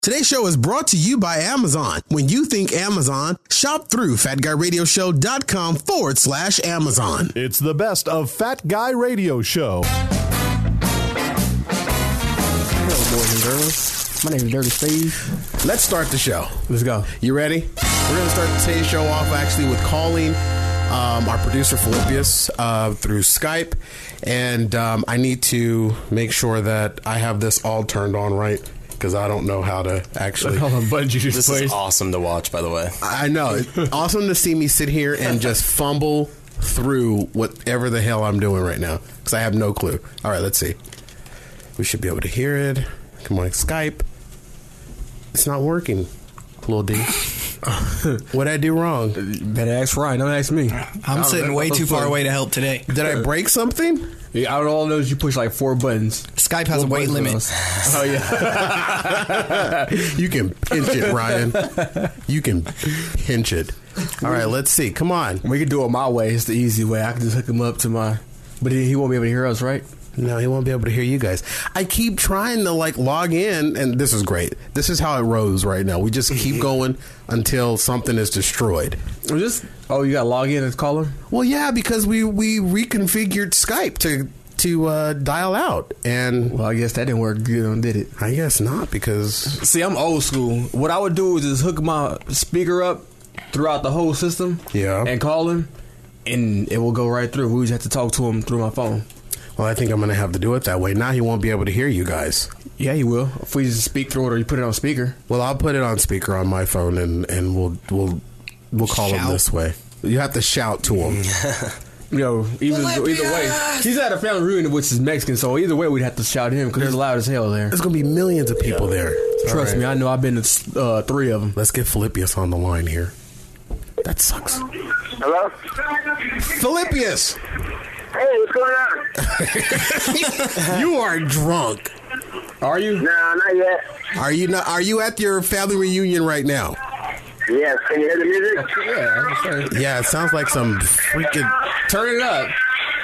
Today's show is brought to you by Amazon. When you think Amazon, shop through fatguyradioshow.com/Amazon. It's the best of Fat Guy Radio Show. Hello, boys and girls. My name is Dirty Steve. Let's start the show. Let's go. You ready? We're going to start today's show off actually with calling our producer Philippius through Skype. And I need to make sure that I have this all turned on right, because I don't know how to actually. This is awesome to watch, by the way. I know. It's awesome to see me sit here and just fumble through whatever the hell I'm doing right now, because I have no clue. All right, let's see. We should be able to hear it. Come on, Skype. It's not working, Lil D. What did I do wrong? Better ask Ryan. Don't ask me. I'm sitting way too far away to help today. Did I break something? Yeah, all I know is you push like 4 buttons. Skype has a weight limit. Oh, yeah. You can pinch it, Ryan. You can pinch it. All right, let's see. Come on. We can do it my way. It's the easy way. I can just hook him up to my... But he won't be able to hear us, right? No, he won't be able to hear you guys. I keep trying to log in, and this is great. This is how it rolls right now. We just keep going until something is destroyed. You got to log in and call him? Well, yeah, because we reconfigured Skype to dial out, and well, I guess that didn't work good, did it? I guess not, because see, I'm old school. What I would do is just hook my speaker up throughout the whole system, and call him, and it will go right through. We just have to talk to him through my phone. Well, I think I'm going to have to do it that way. Now he won't be able to hear you guys. Yeah, he will. If we just speak through it, or you put it on speaker. Well, I'll put it on speaker on my phone, and we'll call him this way. You have to shout to him. Either way, he's at a family reunion which is Mexican, so either way we'd have to shout him because it's loud as hell there. There's going to be millions of people there. Trust me, I know. I've been to 3 of them. Let's get Philippius on the line here. That sucks. Hello? Philippius! Hey, what's going on? You are drunk. Are you? No, not yet. Are you not? Are you at your family reunion right now? Yes. Can you hear the music? Yeah, it sounds like some freaking... Turn it up.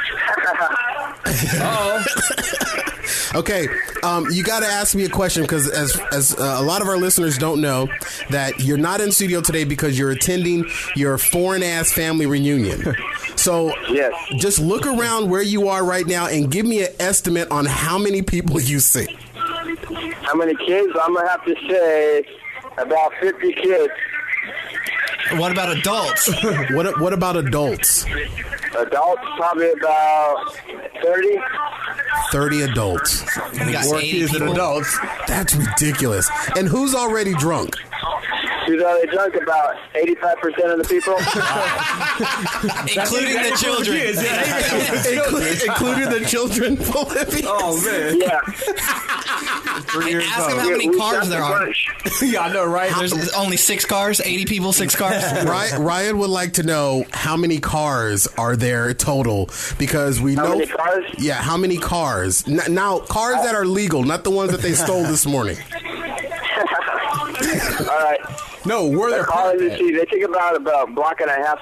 Uh-oh. Okay, you got to ask me a question, because as a lot of our listeners don't know, that you're not in studio today because you're attending your foreign-ass family reunion. So just look around where you are right now and give me an estimate on how many people you see. How many kids? I'm going to have to say about 50 kids. What about adults? What about adults? Adults, probably about 30. 30 adults. We got More 80 kids than people. adults. That's ridiculous. And who's already drunk? Who's already drunk? About 85% of the people. Including the children. Including the children, Philippius. Oh, man. Yeah. 3 years Ask them old. how many We cars shot there the are. bunch. Yeah, I know, right? There's only 6 cars, 80 people, 6 cars. Ryan would like to know how many cars are there total, because we know. How many cars? Yeah, how many cars? Now, cars that are legal, not the ones that they stole this morning. All right. No, where they're parked at. They take about a block and a half.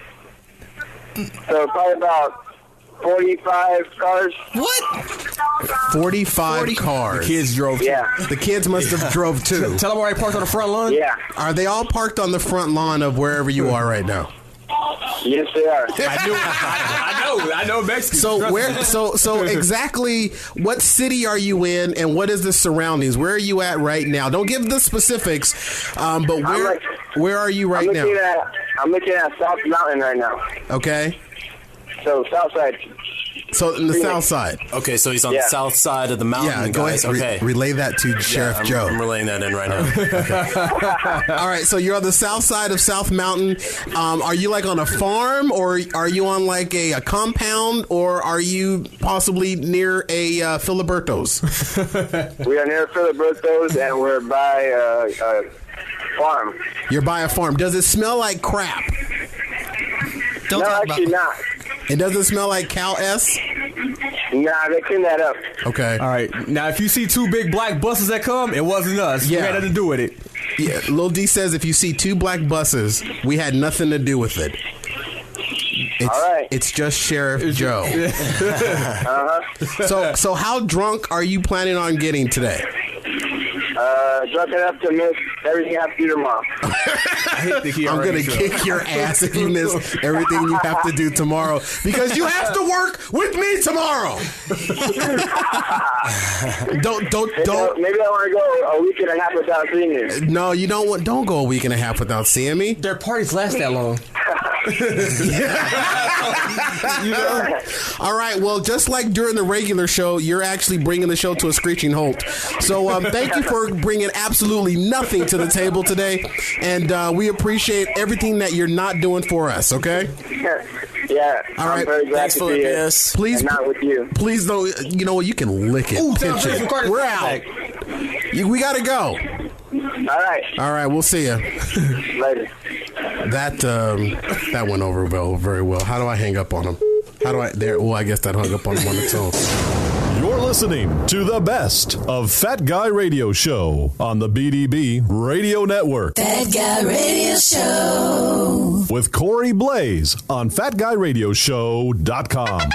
So probably about 45 cars. What? 45 cars. Kids drove. Yeah. The kids must have drove too. Tell them where they parked on the front lawn. Yeah. Are they all parked on the front lawn of wherever you are right now? Yes, they are. I know Mexican. So so exactly what city are you in, and what is the surroundings? Where are you at right now? Don't give the specifics, but where are you right now? I'm looking at South Mountain right now. Okay. So south side. So in the south side. Okay, so he's on the south side of the mountain, Yeah, go guys. ahead. Okay. Relay that to Sheriff Joe. I'm relaying that in right now. All right, so you're on the south side of South Mountain. Are you like on a farm, or are you on like a compound, or are you possibly near a Filiberto's? We are near Filiberto's, and we're by a farm. You're by a farm. Does it smell like crap? Don't No, talk actually about not. It doesn't smell like cow S? Nah, they cleaned that up. Okay. All right. Now, if you see 2 big black buses that come, it wasn't us. Yeah. We had nothing to do with it. Yeah, Lil D says if you see 2 black buses, we had nothing to do with it. It's, All right. It's just Sheriff Joe. Uh-huh. So how drunk are you planning on getting today? Drunk enough to miss everything I have to do tomorrow. I'm going to kick your ass if you miss everything you have to do tomorrow because you have to work with me tomorrow. Don't. Maybe I want to go a week and a half without seeing you. No, you don't. Don't go a week and a half without seeing me. Their parties last that long. You know? All right. Well, just like during the regular show, you're actually bringing the show to a screeching halt. So thank you for bringing absolutely nothing to the table today, and we appreciate everything that you're not doing for us. Okay. Yeah. All right. I'm very glad Thanks to for see this. it. Please, and not with you. Please don't. You know what? You can lick it. Ooh, Pinch it. We're out. We got to go. All right. All right. We'll see you Later. That went over very well. How do I hang up on him? How do I? There. Oh, I guess that hung up on him on its own. You're listening to the best of Fat Guy Radio Show on the BDB Radio Network. Fat Guy Radio Show. With Corey Blaze on FatGuyRadioShow.com.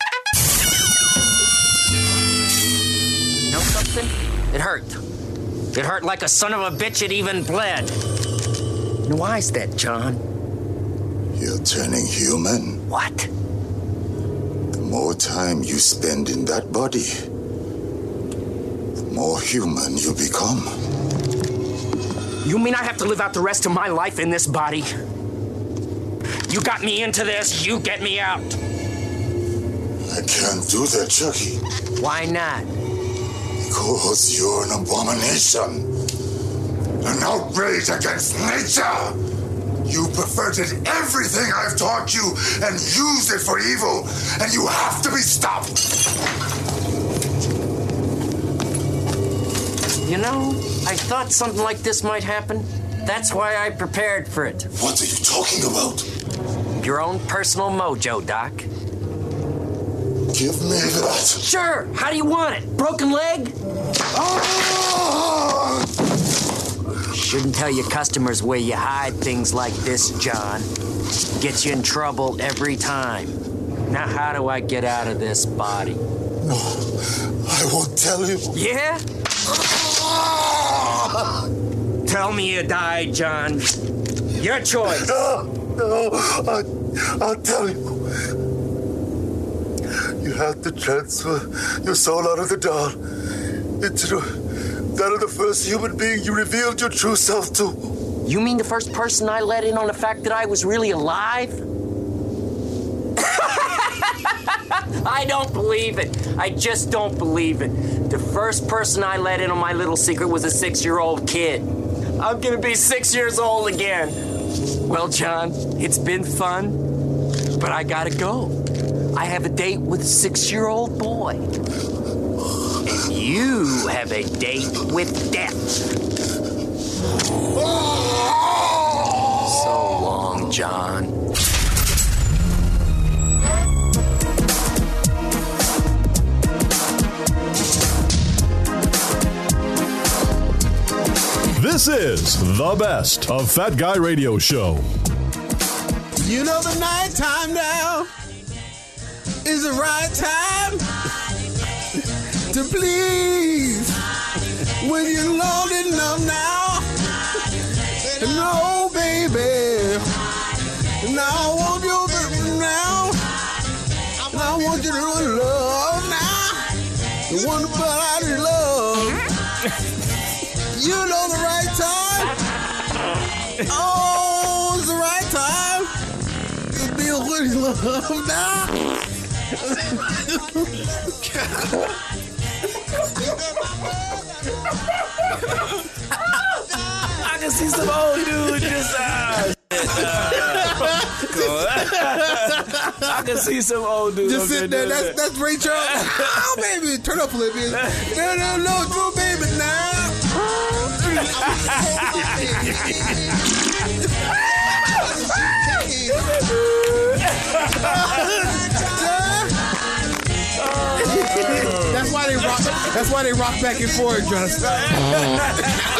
You know something? It hurt. It hurt like a son of a bitch. It even bled. Now, why is that, John? You're turning human. What? The more time you spend in that body, the more human you become. You mean I have to live out the rest of my life in this body? You got me into this, you get me out. I can't do that, Chucky. Why not? Because you're an abomination. An outrage against nature. You perverted everything I've taught you and used it for evil, and you have to be stopped. You know, I thought something like this might happen. That's why I prepared for it. What are you talking about? Your own personal mojo, Doc. Give me that. Sure. How do you want it? Broken leg? Ah! Shouldn't tell your customers where you hide things like this, John. Gets you in trouble every time. Now, how do I get out of this body? No, I won't tell you. Yeah? Ah! Tell me you died, John. Your choice. No, I'll tell you. You have to transfer your soul out of the doll into that of the first human being you revealed your true self to. You mean the first person I let in on the fact that I was really alive? I don't believe it. I just don't believe it. The first person I let in on my little secret was a 6-year-old kid. I'm gonna be 6 years old again. Well, John, it's been fun, but I gotta go. I have a date with a 6-year-old boy. And you have a date with death. So long, John. This is the best of Fat Guy Radio Show. You know the nighttime now is the right time to please when you're lonely enough now. No, baby. Now I want you now. I want you to love now. The one about love. You know the right time. Oh, it's the right time to be with love now. I can see some old dude just I can see some old dude just sitting there. That's Ray Charles. Oh, baby, turn up a little bit. No, Drew, baby, now. That's why they rock. That's why they rock back and forth, just.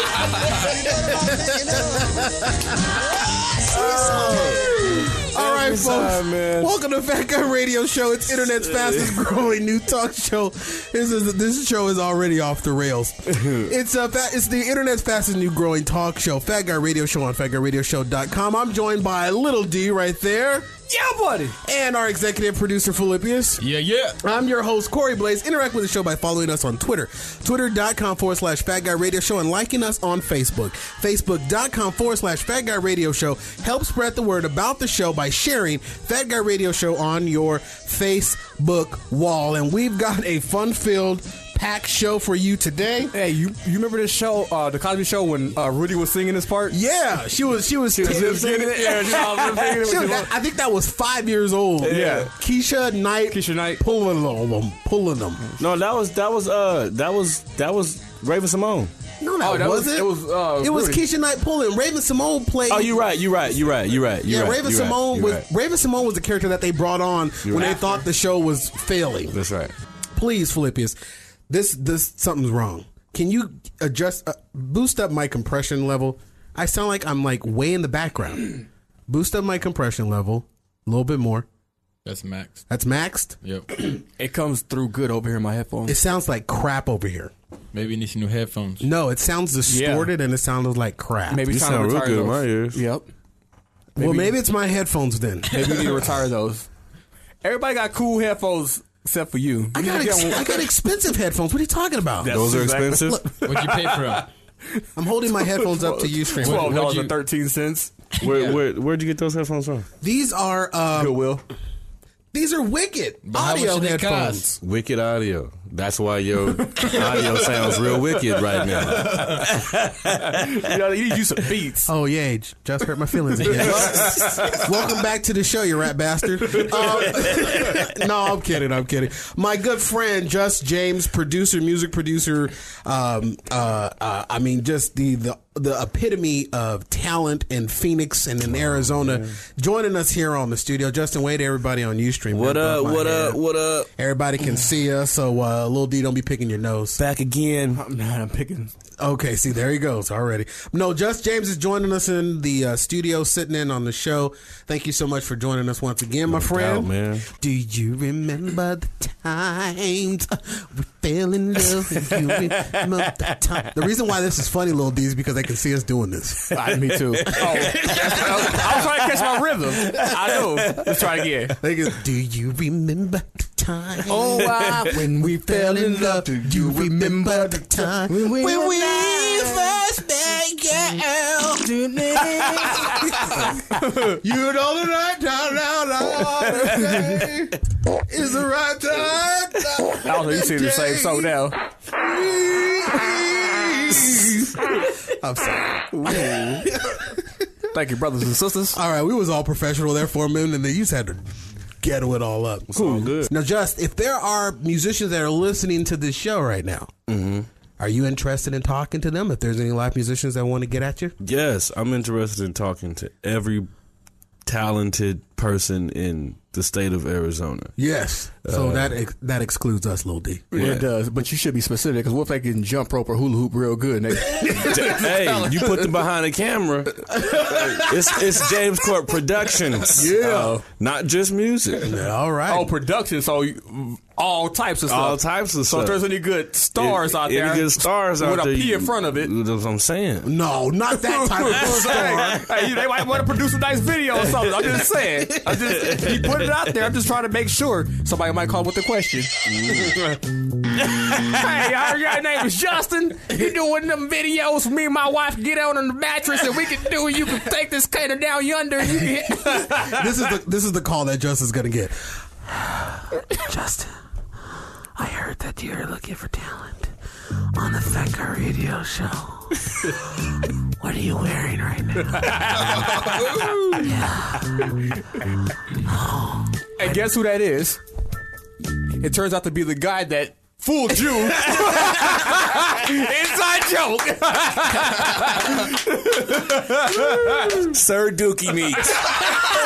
All right, right, folks. Welcome to Fat Guy Radio Show. It's internet's fastest growing new talk show. This show is already off the rails. It's the internet's fastest new growing talk show. Fat Guy Radio Show on fatguyradioshow.com. I'm joined by Little D right there. Yeah, buddy. And our executive producer, Philippius. Yeah. I'm your host, Corey Blaze. Interact with the show by following us on Twitter. Twitter.com/Fat Guy Radio Show and liking us on Facebook. Facebook.com/Fat Guy Radio Show. Help spread the word about the show by sharing Fat Guy Radio Show on your Facebook wall. And we've got a fun-filled packed show for you today. Hey, you remember this show, the Cosby Show, when Rudy was singing this part? Yeah, she was singing it. Yeah, I think that was 5 years old. Yeah, Keisha Knight pulling them. No, that was Raven Simone. No, that wasn't. It was Keisha Knight pulling. Raven Simone played. Oh, you're right. Raven Simone was the character that they brought on when they thought the show was failing. That's right. Please, Philippius. This something's wrong. Can you boost up my compression level? I sound like I'm like way in the background. Boost up my compression level a little bit more. That's maxed. That's maxed? Yep. It comes through good over here in my headphones. It sounds like crap over here. Maybe you need some new headphones. No, it sounds distorted and it sounded like crap. Maybe you sound real good in my ears. Yep. Maybe it's my headphones then. Maybe you need to retire those. Everybody got cool headphones. Except for you. I got expensive headphones. What are you talking about? Those are expensive? What'd you pay for them? I'm holding my headphones up to Ustream. $12.13. Where'd you get those headphones from? These are Goodwill. These are Wicked audio headphones. Wicked audio. That's why your audio sounds real wicked right now. You need to use some beats. Oh, yeah. Just hurt my feelings again. Welcome back to the show, you rat bastard. No, I'm kidding. My good friend, Just James, music producer. I mean, just the epitome of talent in Phoenix and in Arizona, joining us here on the studio. Justin Wade, everybody on Ustream. What up? Everybody can see us, so Lil D, don't be picking your nose. Back again. I'm picking. Okay, see, there he goes already. No, Just James is joining us in the studio, sitting in on the show. Thank you so much for joining us once again, my friend. Man. Do you remember the times we fell in love? The reason why this is funny, Lil D, is because they can see us doing this. Me too. I was trying to catch my rhythm. I know. Let's try again. Do you remember the time? When we fell in love. Do you remember the time when we first met, girl? You know the right time now. Is the right time. I don't know. You sing the same song now. I'm sorry. Thank you, brothers and sisters. All right, we was all professional there for a minute, and then you just had to ghetto it all up. It's all good. Now, Just, if there are musicians that are listening to this show right now, are you interested in talking to them? If there's any live musicians that want to get at you? Yes, I'm interested in talking to every talented person in the state of Arizona. Yes. So that excludes us, Lil D. Yeah, it does. But you should be specific, because what if they can jump rope or hula hoop real good? Hey, you put them behind a camera. It's James Court Productions. Yeah. Not just music. All right. Oh, production. So all types of stuff. All types of so stuff. if there's any good stars out there. Any good stars out there. With a P in front of it. That's what I'm saying. No, not that type of star. Hey, they might want to produce a nice video or something. I'm just saying. He put it out there. I'm just trying to make sure somebody might call with the question. Hey, I heard your name is Justin. You doing them videos for me and my wife get on the mattress and we can do it. You can take this cater down yonder. And you can This is the call that Justin's gonna get. Justin, I heard that you're looking for talent on the Fat Guy Radio Show. What are you wearing right now? And guess who that is? It turns out to be the guy that fooled you. Inside joke. Sir Dookie Meats.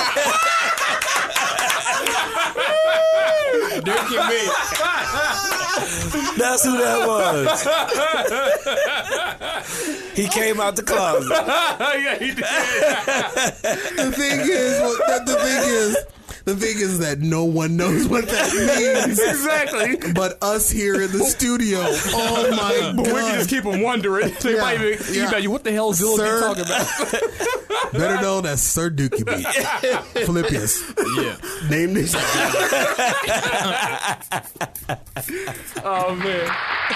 Dookie Meats. That's who that was. He came out the closet. Yeah, he did. The thing is that no one knows what that means. Exactly. But us here in the studio. Oh my God. But we can just keep them wondering. They might even email you, what the hell is Zilla talking about? Better known as Sir Dookie Beat. Philippians. Yeah. Name this. Oh, man.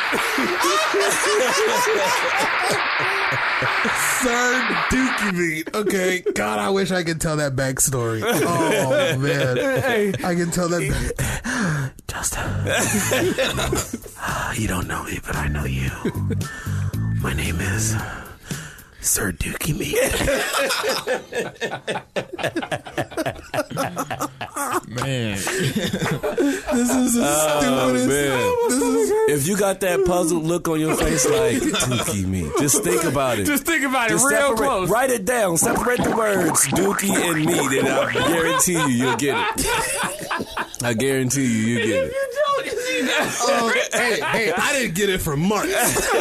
Sir Dookie Beat. Okay. God, I wish I could tell that backstory. Oh, man. Hey. I can tell that. Justin. You don't know me, but I know you. My name is Sir Dookie Meat. Man. This is the stupidest. If you got that puzzled look on your face like Dookie Meat, just think about it. Just think about it Just real separate- close. Write it down. Separate the words Dookie and Meat, and I guarantee you'll get it. I guarantee you'll get it. Hey, I didn't get it for months.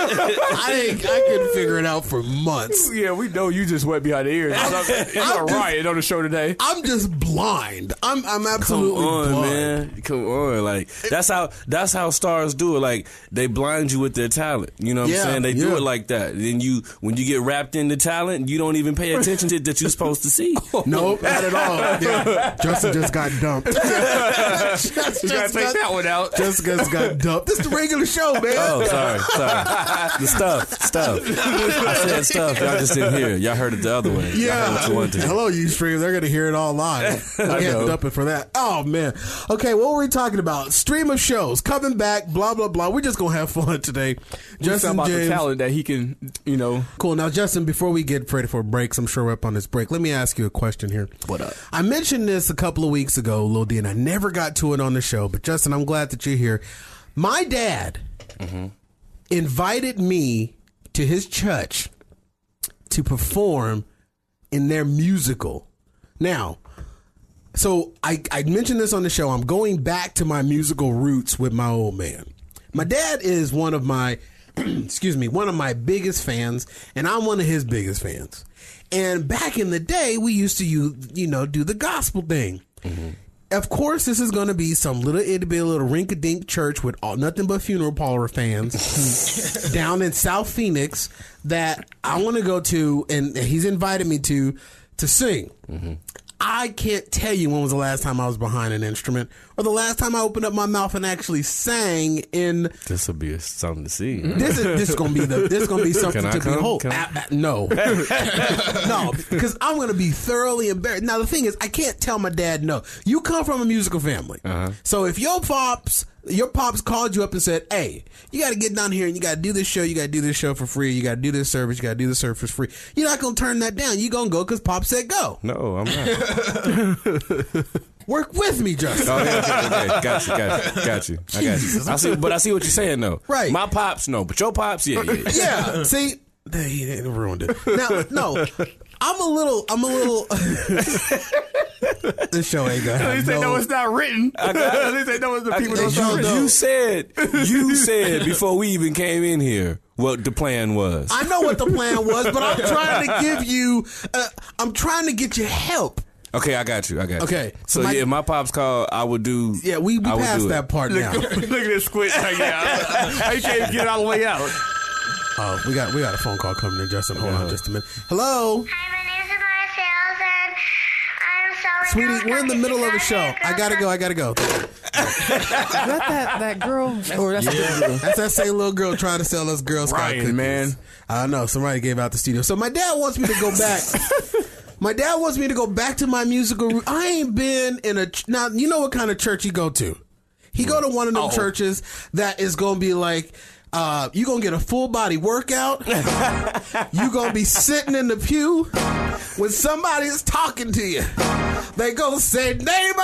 I couldn't figure it out for months. Yeah, we know you just went behind the ears. It's all right on the show today. I'm just blind. I'm absolutely Come on, blind. man. Come on. Like that's how stars do it. Like they blind you with their talent. You know what I'm saying? They do it like that. Then when you get wrapped into talent, you don't even pay attention to it that you're supposed to see. Nope, not at all. Yeah. Justin just got dumped. You gotta take that one out. Jessica's got dumped. This is the regular show, man. Oh, sorry. The stuff. I said stuff. Y'all just didn't hear it. Y'all heard it the other way. Y'all heard what you wanted to hear. Hello, Ustream. They're going to hear it all live. I can't dump it for that. Oh, man. Okay, what were we talking about? Stream of shows. Coming back, blah, blah, blah. We're just going to have fun today. Justin about James. the talent that he can, Cool. Now, Justin, before we get ready for breaks, I'm sure we're up on this break. Let me ask you a question here. What up? I mentioned this a couple of weeks ago, Lil D, and I never got to it on the show. But, Justin, I'm glad that you're here. My dad invited me to his church to perform in their musical. Now, so I mentioned this on the show. I'm going back to my musical roots with my old man. My dad is one of my, one of my biggest fans, and I'm one of his biggest fans. And back in the day, we used to, do the gospel thing. Of course, this is going to be it'll be a little rink-a-dink church with nothing but funeral parlor fans down in South Phoenix that I want to go to, and he's invited me to sing. I can't tell you when was the last time I was behind an instrument or the last time I opened up my mouth and actually sang in. This will be something to see. This is going to be something to behold. No, no, because I'm going to be thoroughly embarrassed. Now the thing is, I can't tell my dad no. You come from a musical family, so if your pops called you up and said, "Hey, you got to get down here and you got to do this show. You got to do this show for free. You got to do this service. You got to do this service for free." You're not going to turn that down. You're going to go because Pop said go. No, I'm not. Work with me, Justin. Okay. Got you. I got you. I see what you're saying though. Right. My pops, no, but your pops, yeah. Yeah. See, he ruined it. Now, no, I'm a little. This show ain't gonna have They say no, it's not written. They say no, it's the people don't know. You said before we even came in here what the plan was. I know what the plan was, but I'm trying to give you. I'm trying to get you help. Okay, I got you. Okay, so if my pops called, I would do. Yeah, we passed that part now. Look at this squint. I can't get all the way out. Oh, we got a phone call coming in, Justin. Hold on just a minute. Hello? Hi, my name's Amaya Sales, and I'm selling. Sweetie, we're in the middle of a show. I gotta go. Is that girl? Or that's That's that same little girl trying to sell us Girl Scout cookies. Man. I don't know. Somebody gave out the studio. So my dad wants me to go back. My dad wants me to go back to my musical route. I ain't been in now, you know what kind of church he go to? He go to one of them churches that is going to be like, you going to get a full body workout. You going to be sitting in the pew when somebody is talking to you. They going to say, neighbor.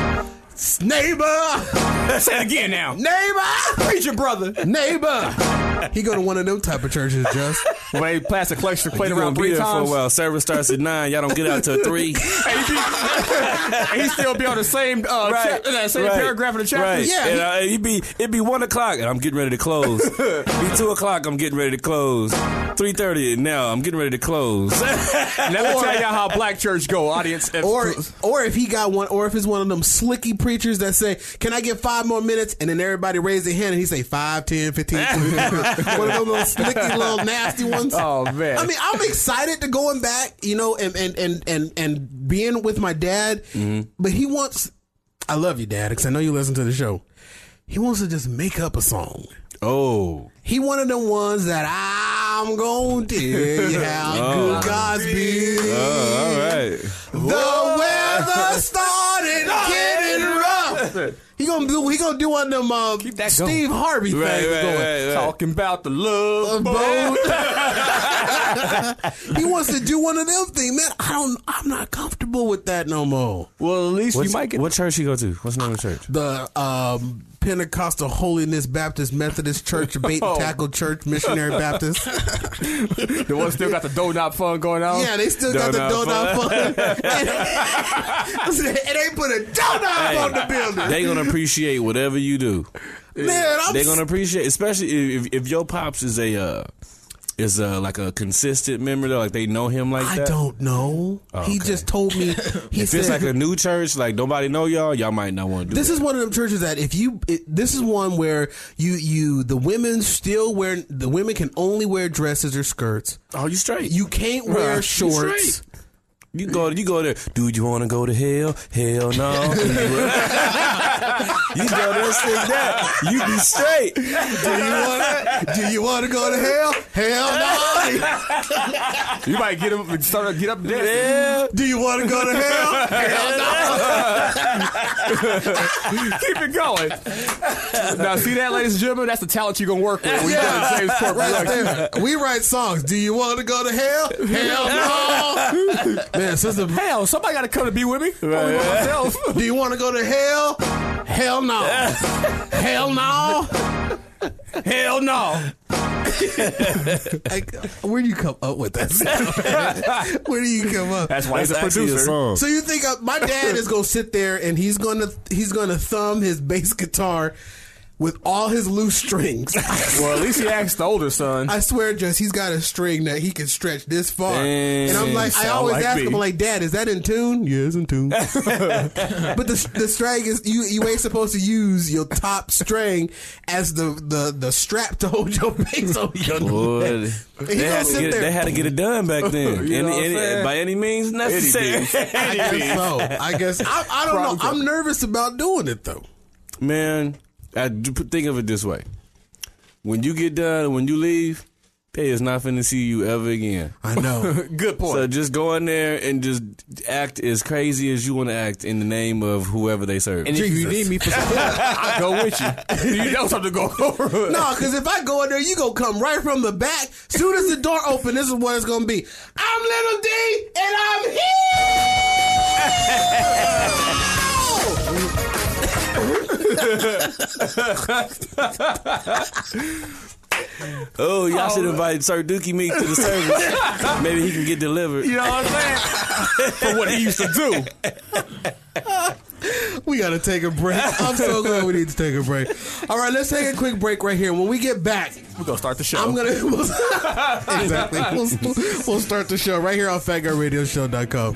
Say it again now. Neighbor. Preach your brother. Neighbor. He go to one of them type of churches, just. When they pass the collection plate You around gonna be 3 there for a times. while. Service starts at 9. Y'all don't get out till 3. And he still be on the same paragraph in the chapter. Right. Yeah. And, it'd be 1 o'clock, and I'm getting ready to close. It'd be 2 o'clock, I'm getting ready to close. 3:30, and now I'm getting ready to close. Never tell y'all how black church go, audience. Or if he got one, or if it's one of them slicky preachers that say, "Can I get 5 more minutes?" And then everybody raise their hand and he say 5, 10, 15, 20. One of those little slicky, little nasty ones. Oh man! I mean, I'm excited to going back, and being with my dad. But he wants. I love you, Dad, because I know you listen to the show. He wants to just make up a song. Oh. He one of them ones that I'm gonna tell you how good God's been. All right. The weather started getting rough. He gonna do one of them Steve Harvey things Right. Talking about the love boat. He wants to do one of them things, man. I'm not comfortable with that no more. Well, at least you might get. What church you go to? What's the name of the church? The Pentecostal Holiness Baptist Methodist Church, Bait and Tackle Church, Missionary Baptist. The one still got the donut fun going on. Yeah, they still got the donut fun. And they put a donut on the building. They gonna appreciate whatever you do. Man, they're gonna appreciate, especially if your pops is like a consistent member, though, like they know him like that. I don't know. Oh, okay. He just told me. He if said, it's like a new church, like nobody know y'all might not want to do this. Is one of them churches that this is one where the women can only wear dresses or skirts. Oh, you straight. You can't wear shorts. You go there. Dude, you want to go to hell? Hell no. You go there, say that. You be straight. Do you want to go to hell? Hell no. You might get up and dancing. Yeah. Do you want to go to hell? Hell no. Keep it going. Now, see that, ladies and gentlemen? That's the talent you're going to work with when you go to James Court Production. We write songs. Do you want to go to hell? Hell no. Man, sister. Hell, somebody got to come to be with me. Right. Do you want to go to hell? Hell no. Hell no. Hell no. Where do you come up with that sound? Where do you come up? That's why he's a producer. So you think my dad is gonna sit there and he's gonna thumb his bass guitar with all his loose strings. Well, at least he asked the older son. I swear, just he's got a string that he can stretch this far. And I'm like, I sound always like ask me. him, like, Dad, is that in tune? Yeah, it's in tune. But the string is you ain't supposed to use your top string as the strap to hold your bass on your neck. They had to get it done back then. By any means necessary. I guess I don't know. I'm nervous about doing it though. Man, think of it this way: when you get done, when you leave, they is not finna see you ever again. I know. Good point. So just go in there and just act as crazy as you want to act in the name of whoever they serve. And if you need me for support, I'll go with you. You know something to go over. No, because if I go in there, you gonna come right from the back. Soon as the door open, this is what it's gonna be. I'm Little D, and I'm here. Oh, y'all should invite Sir Dookie Meek to the service. Maybe he can get delivered. You know what I'm saying? For what he used to do. We got to take a break. I'm so glad we need to take a break. All right, let's take a quick break right here. When we get back, we're going to start the show. Exactly. We'll start the show right here on FatGuyRadioShow.com.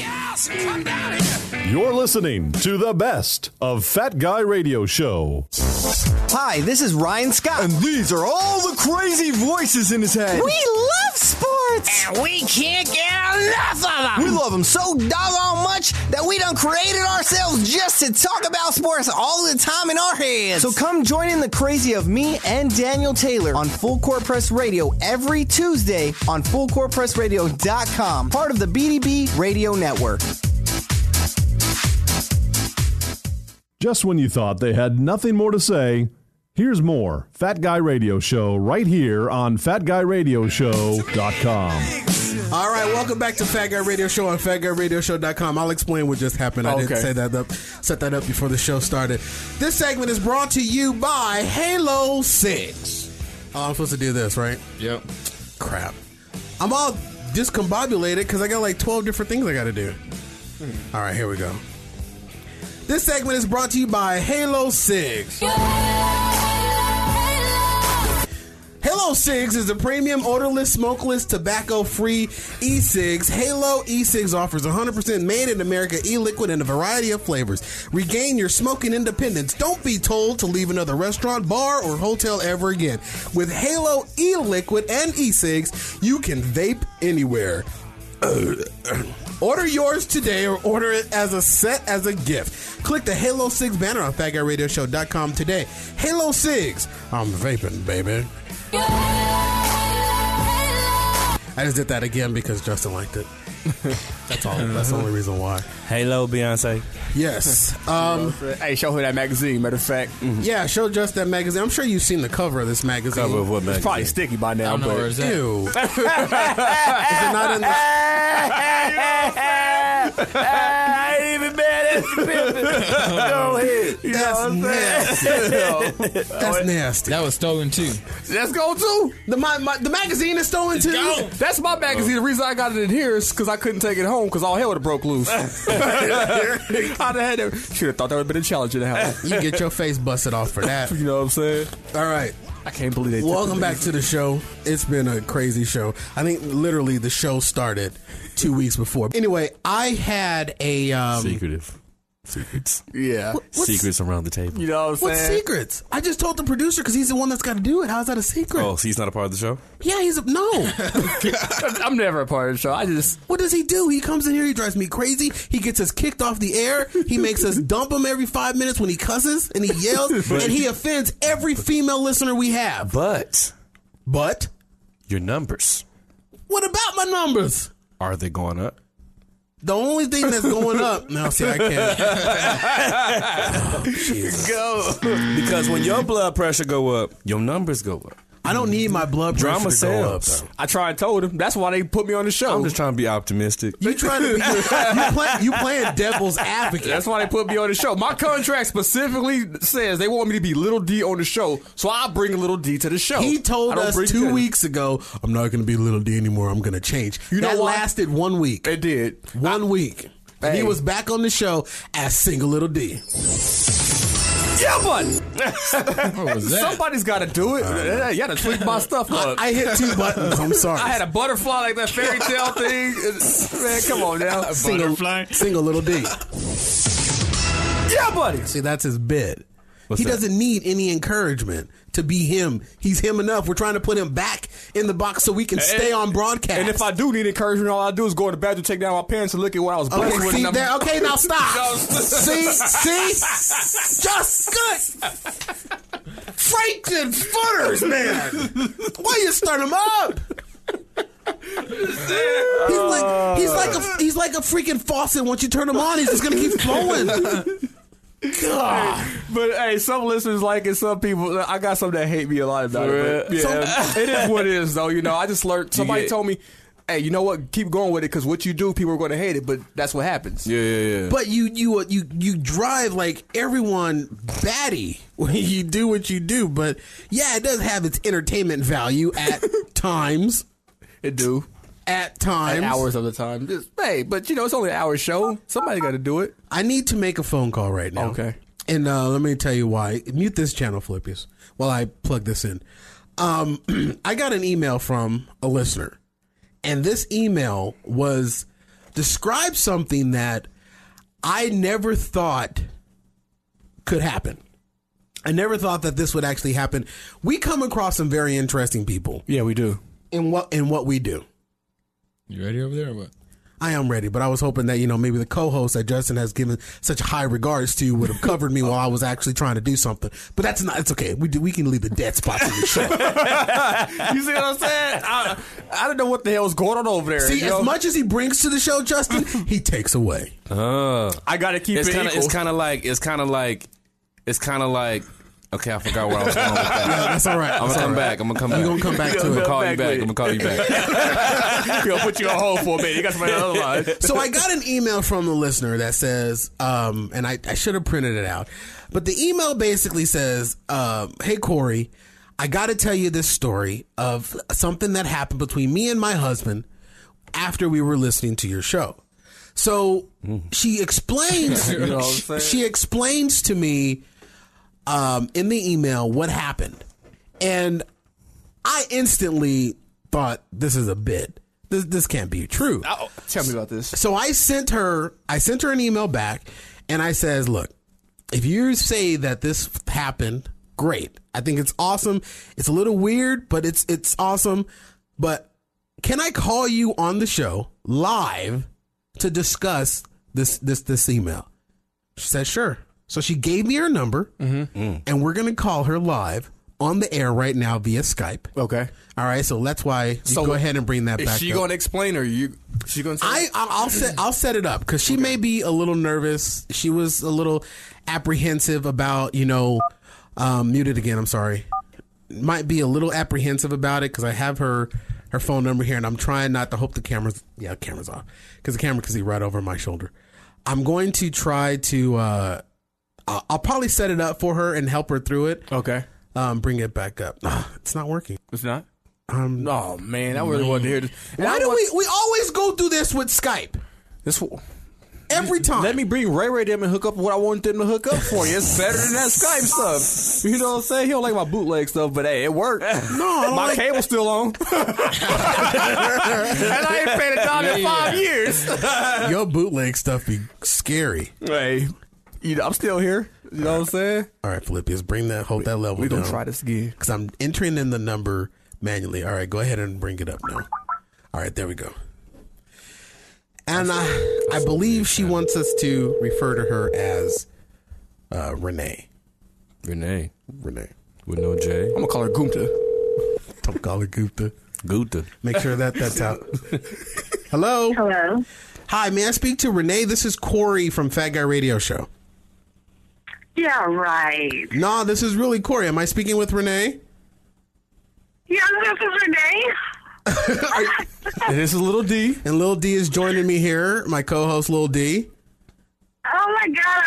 You're listening to the best of Fat Guy Radio Show. Hi, this is Ryan Scott. And these are all the crazy voices in his head. We love sports! And we can't get enough of them! We love them so doggone much that we done created ourselves just to talk about sports all the time in our heads. So come join in the crazy of me and Daniel Taylor on Full Court Press Radio every Tuesday on FullCourtPressRadio.com, part of the BDB Radio Network. Just when you thought they had nothing more to say, here's more Fat Guy Radio Show right here on FatGuyRadioShow.com. All right, welcome back to Fat Guy Radio Show on FatGuyRadioShow.com. I'll explain what just happened. I didn't set that up before the show started. This segment is brought to you by Halo 6. Oh, I'm supposed to do this, right? Yep. Crap. I'm all discombobulated because I got like 12 different things I got to do. All right, here we go. This segment is brought to you by Halo 6. Halo 6 is a premium, odorless, smokeless, tobacco-free e-cigs. Halo e-cigs offers 100% made in America e-liquid in a variety of flavors. Regain your smoking independence. Don't be told to leave another restaurant, bar, or hotel ever again. With Halo e-liquid and e-cigs, you can vape anywhere. Order yours today or order it as a set as a gift. Click the Halo 6 banner on FatGuyRadioShow.com today. Halo 6. I'm vaping, baby. I just did that again because Justin liked it. That's all. That's the only reason why. Halo, Beyonce. Yes. Hey, show her that magazine, matter of fact. Yeah, show Just that magazine. I'm sure you've seen the cover of this magazine. Cover of what magazine? It's probably sticky by now. I don't know where it's at. Ew. Is it not in the... I ain't even mad at you, Go ahead. You That's know what I'm saying? That's nasty. That was stolen too. Let's go too. The magazine is stolen too. That's my magazine. The reason I got it in here is because I couldn't take it home because all hell would have broke loose. Should have thought that would have been a challenge in the house. You get your face busted off for that. You know what I'm saying? All right. I can't believe they Welcome back to the show. It's been a crazy show. I think literally the show started 2 weeks before. Anyway, I had a... Secretive. Secrets. Yeah. Secrets around the table. You know what I'm What saying? secrets? I just told the producer because he's the one that's got to do it. How's that a secret? Oh, so he's not a part of the show? Yeah, he's a... No. I'm never a part of the show. I just... What does he do? He comes in here, he drives me crazy. He gets us kicked off the air. He makes us dump him every 5 minutes when he cusses and he yells. And he offends every female listener we have. But your numbers, What about my numbers? are they going up? The only thing that's going up... No, see, I can't. Go. Because when your blood pressure go up, your numbers go up. I don't need my blood pressure Drama to go up. sells. Though. I tried and told him. That's why they put me on the show. I'm just trying to be optimistic. You trying to be... you playing devil's advocate. That's why they put me on the show. My contract specifically says they want me to be Little D on the show, so I bring Little D to the show. He told us 2 weeks ago, I'm not going to be Little D anymore. I'm going to change. You know that why? lasted 1 week. It did. 1 week. And he was back on the show as single Little D. Yeah, buddy. What was that? Somebody's got to do it. You got to tweak my stuff up. I hit 2 buttons. I'm sorry. I had a butterfly like that fairy tale thing. Man, come on now. Single Little D. Yeah, buddy. See, that's his bid. What's he that? doesn't need any encouragement to be him. He's him enough. We're trying to put him back in the box so we can stay on broadcast. And if I do need encouragement, all I do is go to the bathroom, take down my pants, and look at what I was blessed with. see, and there, okay, now stop. see, just good. Frank and footers, man. Why you start him up? He's like a freaking faucet. Once you turn him on, he's just gonna keep flowing. God. But hey, some listeners like it. Some people, I got some that hate me a lot about it. But, yeah, it is what it is, though. You know, I just learned. Somebody told me, "Hey, you know what? Keep going with it because what you do, people are going to hate it." But that's what happens. Yeah. But you drive like everyone batty when you do what you do. But yeah, it does have its entertainment value at times. It do. At times. At hours of the time. Just, hey, but you know, it's only an hour show. Somebody got to do it. I need to make a phone call right now. Okay. And let me tell you why. Mute this channel, Flippies, while I plug this in. I got an email from a listener. And this email was describe something that I never thought could happen. I never thought that this would actually happen. We come across some very interesting people. Yeah, we do. In what we do. You ready over there or what? I am ready, but I was hoping that, maybe the co-host that Justin has given such high regards to would have covered me while I was actually trying to do something. But that's not, it's okay. We can leave the dead spots in the show. You see what I'm saying? I don't know what the hell is going on over there. See, as much as he brings to the show, Justin, he takes away. I got to keep it equal. It's kind of like. Okay, I forgot where I was going with that. Yeah, that's all right. I'm gonna come back. You're gonna come back to it. I'm gonna call you back. I'm gonna call you back. We're gonna put you on hold for a minute. You got somebody on the other line. So I got an email from the listener that says, and I should have printed it out, but the email basically says, "Hey Corey, I got to tell you this story of something that happened between me and my husband after we were listening to your show. So she explains, You know what I'm saying? she explains to me in the email what happened. And I instantly thought, this is a bit. This can't be true. Oh, tell me about this. So I sent her an email back, and I says, look, if you say that this happened, great. I think it's awesome. It's a little weird, but it's awesome. But can I call you on the show live to discuss this email? She said, sure. So she gave me her number, and we're going to call her live on the air right now via Skype. Okay. All right. So that's why you go ahead and bring that back. Is she up. going to explain, or she going to? I'll set it up because she may be a little nervous. She was a little apprehensive about muted again. I'm sorry. Might be a little apprehensive about it because I have her phone number here, and I'm trying not to hope the camera's off because the camera can see right over my shoulder. I'm going to try to. I'll probably set it up for her and help her through it. Okay. Bring it back up. It's not working. It's not? Oh, man. I really wanted to hear this. Why do we always go through this with Skype? Every time. Let me bring Ray them and hook up what I want them to hook up for you. It's better than that Skype stuff. You know what I'm saying? He don't like my bootleg stuff, but hey, it worked. No, my cable's still on. And I ain't paid a dime in 5 years. Your bootleg stuff be scary. Hey, I'm still here. You know what I'm saying? All right, Philippians, hold that level down. We're going to try this again. Because I'm entering in the number manually. All right, go ahead and bring it up now. All right, there we go. And I believe she wants us to refer to her as Renee. Renee. With no J. I'm going to call her Gupta. Don't call her Gupta. Gupta. Make sure that's out. Hello? Hello. Hi, may I speak to Renee? This is Corey from Fat Guy Radio Show. Yeah, right. No, this is really Corey. Am I speaking with Renee? Yeah, this is Renee. This is Little D. And Little D is joining me here, my co-host Little D. Oh my God,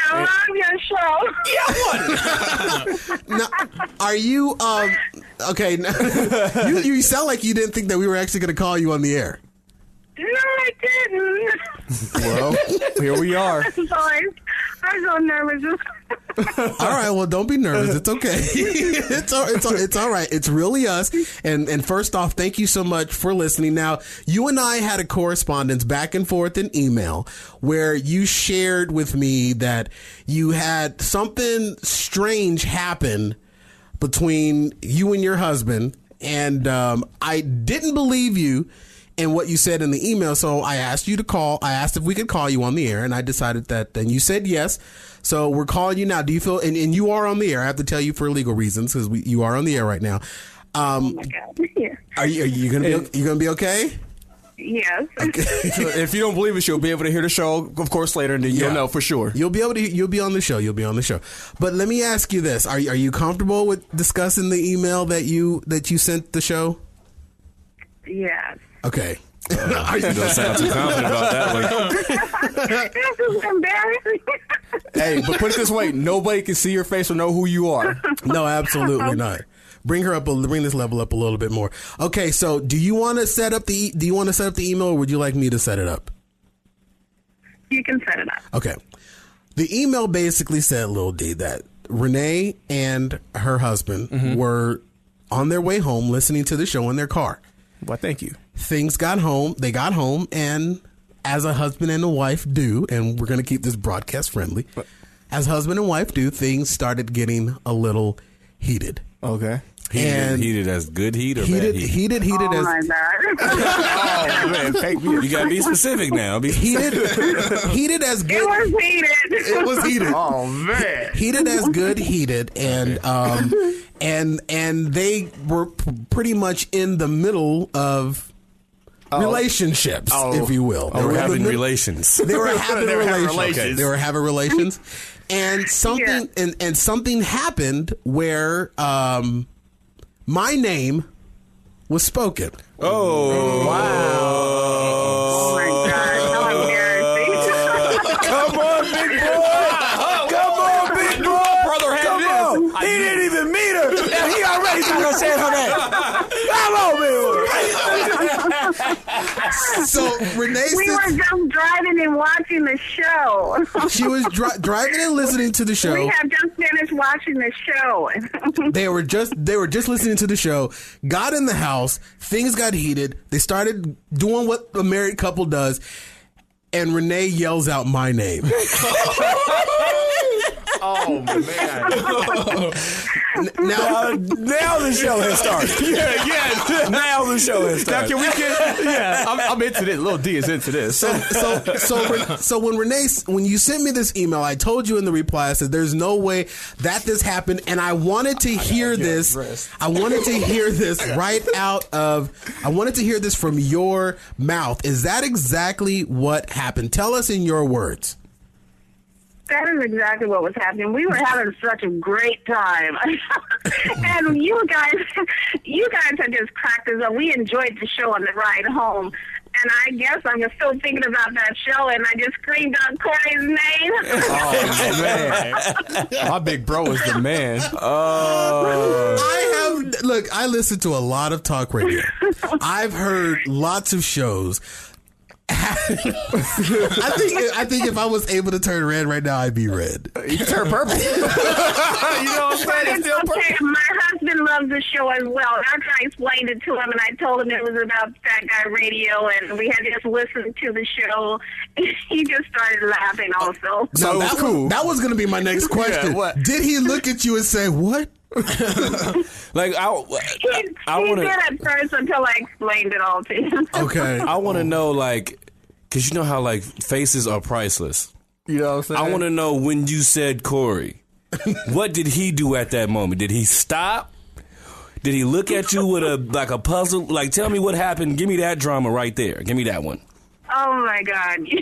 I love your show. Now, are you okay? You sound like you didn't think that we were actually going to call you on the air. No, I didn't. Well, here we are. I'm sorry. I'm so nervous. All right, well, don't be nervous. It's okay. It's all right. It's really us. And first off, thank you so much for listening. Now, you and I had a correspondence back and forth in email where you shared with me that you had something strange happen between you and your husband, and I didn't believe you and what you said in the email. So I asked you to call. I asked if we could call you on the air, and I decided that then you said yes. So we're calling you now. Do you feel, and you are on the air. I have to tell you for legal reasons because you are on the air right now. Oh my God. Yeah. Are you going to be okay? Yes. Okay. So if you don't believe us, you'll be able to hear the show, of course, later, and then you'll know for sure. You'll be on the show. You'll be on the show. But let me ask you this: Are you comfortable with discussing the email that you sent the show? Yes. Okay. You don't sound too confident about that one. This is embarrassing. Hey, but put it this way: nobody can see your face or know who you are. No, absolutely not. Bring this level up a little bit more. Okay, so do you want to set up the email, or would you like me to set it up? You can set it up. Okay. The email basically said, Lil D, that Renee and her husband were on their way home listening to the show in their car. Well, thank you. They got home, and as a husband and a wife do, and we're going to keep this broadcast friendly, as husband and wife do, things started getting a little heated. Okay. Heated as good heat or bad heat? Heated oh as... my God. Oh, man, fake news. You got to be specific now. Heated as good... It was heated. Oh, man. Heated as good heated, and and they were pretty much in the middle of relationships, if you will. They were having relations. They were having relations. Okay. They were having relations, and something and something happened where my name was spoken. Oh wow! Oh my God! How embarrassing! Come on, big boy! Come on, big boy! Brother had Come this. on! He didn't even meet her, and he already got her saying So Renee, we were just driving and watching the show. She was driving and listening to the show. We had just finished watching the show. They were just listening to the show. Got in the house. Things got heated. They started doing what a married couple does, and Renee yells out my name. Oh man! Now the show has started. Yeah. Now the show has started. Now I'm into this. Little D is into this. So when you sent me this email, I told you in the reply, I said, "There's no way that this happened," and I wanted to hear this. I wanted to hear this I wanted to hear this from your mouth. Is that exactly what happened? Tell us in your words. That is exactly what was happening. We were having such a great time. And you guys have just cracked us up. We enjoyed the show on the ride home. And I guess I'm still thinking about that show, and I just screamed out Corey's name. Oh, man. My big bro is the man. I listen to a lot of talk radio. I've heard lots of shows. I think if I was able to turn red right now, I'd be red. You can turn purple. You know what I'm saying? It's still purple. My husband loves the show as well. After I explained it to him and I told him it was about Fat Guy Radio and we had just listened to the show, he just started laughing also. So that was cool. That was going to be my next question. Yeah, what? Did he look at you and say, what? He did at first until I explained it all to him. Okay. I want to know, because you know how, faces are priceless. You know what I'm saying? I want to know when you said Corey, what did he do at that moment? Did he stop? Did he look at you with a puzzle? Tell me what happened. Give me that drama right there. Give me that one. Oh my God! He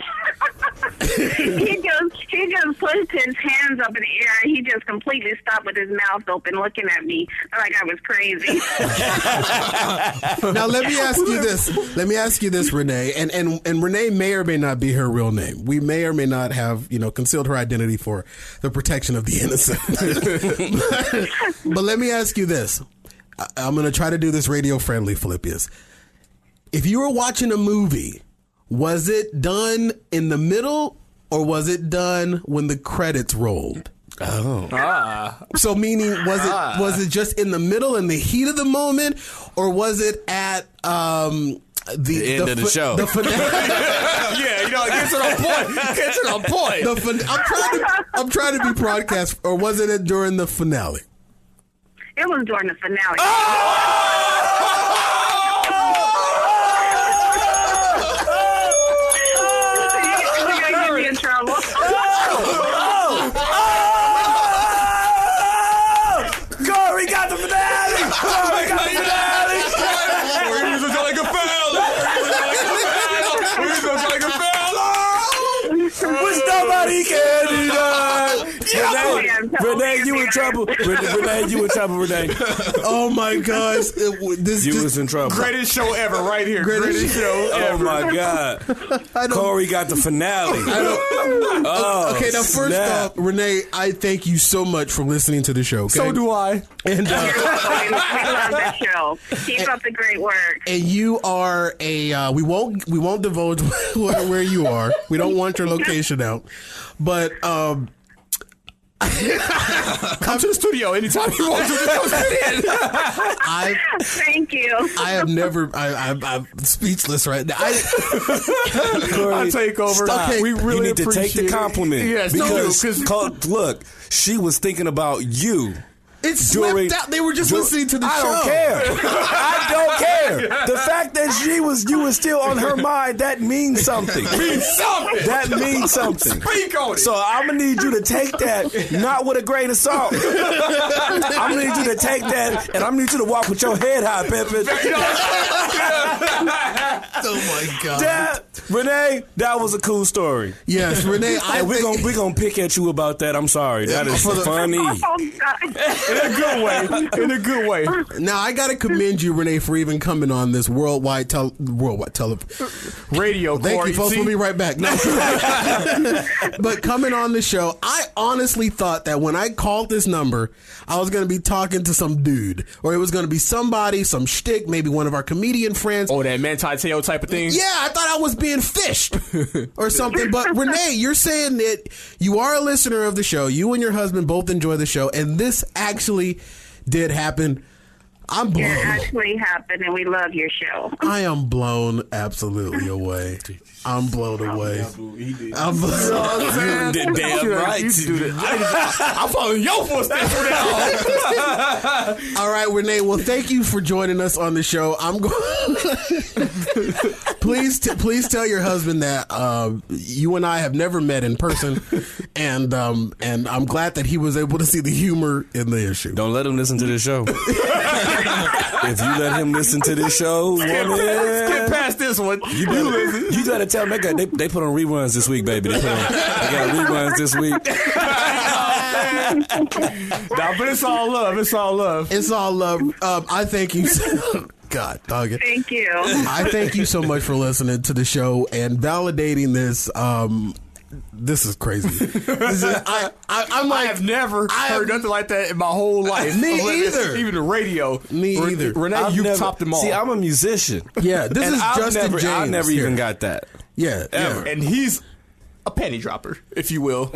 just pushed his hands up in the air. He just completely stopped with his mouth open, looking at me like I was crazy. Now let me ask you this, Renee, and Renee may or may not be her real name. We may or may not have concealed her identity for the protection of the innocent. But let me ask you this. I'm going to try to do this radio friendly, Philippius. If you were watching a movie, was it done in the middle or was it done when the credits rolled? Oh. So meaning was it just in the middle in the heat of the moment or was it at the end of the show? The finale? Yeah, gets it on point. I'm trying to be broadcast, or was it during the finale? It was during the finale. Trouble. Corey got the finale! Corey got the finale! Corey was just like a foul! Which nobody can deny! Renee, you in trouble. Renee, you in trouble, Renee. Oh my gosh. You was in trouble. Greatest show ever right here. Greatest show ever. Oh my God. Corey got the finale. Okay, now first off, Renee, I thank you so much for listening to the show. Okay? So do I. And we love the show. Keep up the great work. And you are we won't divulge where you are. We don't want your location out. But come to the studio anytime you want to. Thank you. I have never. I'm speechless right now. I'll take over. Okay, we really need to take the compliment. Yes, because look, she was thinking about you. It slipped out. They were just listening to the show. I don't care. I don't care. The fact that you was still on her mind, that means something. That means something. Speak on it. So I'm going to need you to take that, not with a grain of salt. I'm going to need you to take that, and I'm going to need you to walk with your head high, Pippin. Oh, my God. Renee, that was a cool story. Yes, Renee. We're gonna pick at you about that. I'm sorry. That is funny. Oh, God. In a good way. Now I gotta commend you, Renee, for even coming on this worldwide radio. Thank you, folks. We'll be right back. No. But coming on the show, I honestly thought that when I called this number, I was gonna be talking to some dude, or it was gonna be somebody, some shtick, maybe one of our comedian friends. Oh, that Manti Te'o type of thing. Yeah, I thought I was being fished or something. But Renee, you're saying that you are a listener of the show. You and your husband both enjoy the show, and this actually did happen. I'm blown. It actually happened, and we love your show. I am blown absolutely away. I'm blown away. I'm blown. Damn right. I'm following your footsteps for that. All right, Renee. Well, thank you for joining us on the show. I'm going. Please tell your husband that you and I have never met in person, and I'm glad that he was able to see the humor in the issue. Don't let him listen to this show. If you let him listen to this show, skip past this one. You gotta tell them they put on reruns this week, baby. They got reruns this week. Nah, but it's all love. It's all love. It's all love. I thank you. God, dog it. Thank you. I thank you so much for listening to the show and validating this. This is crazy. I have never heard nothing like that in my whole life. Me either. Even the radio. Me either. Renee, you topped them all. See, I'm a musician. Yeah, this is Justin James. I never even got that. Yeah, ever. And he's a penny dropper, if you will.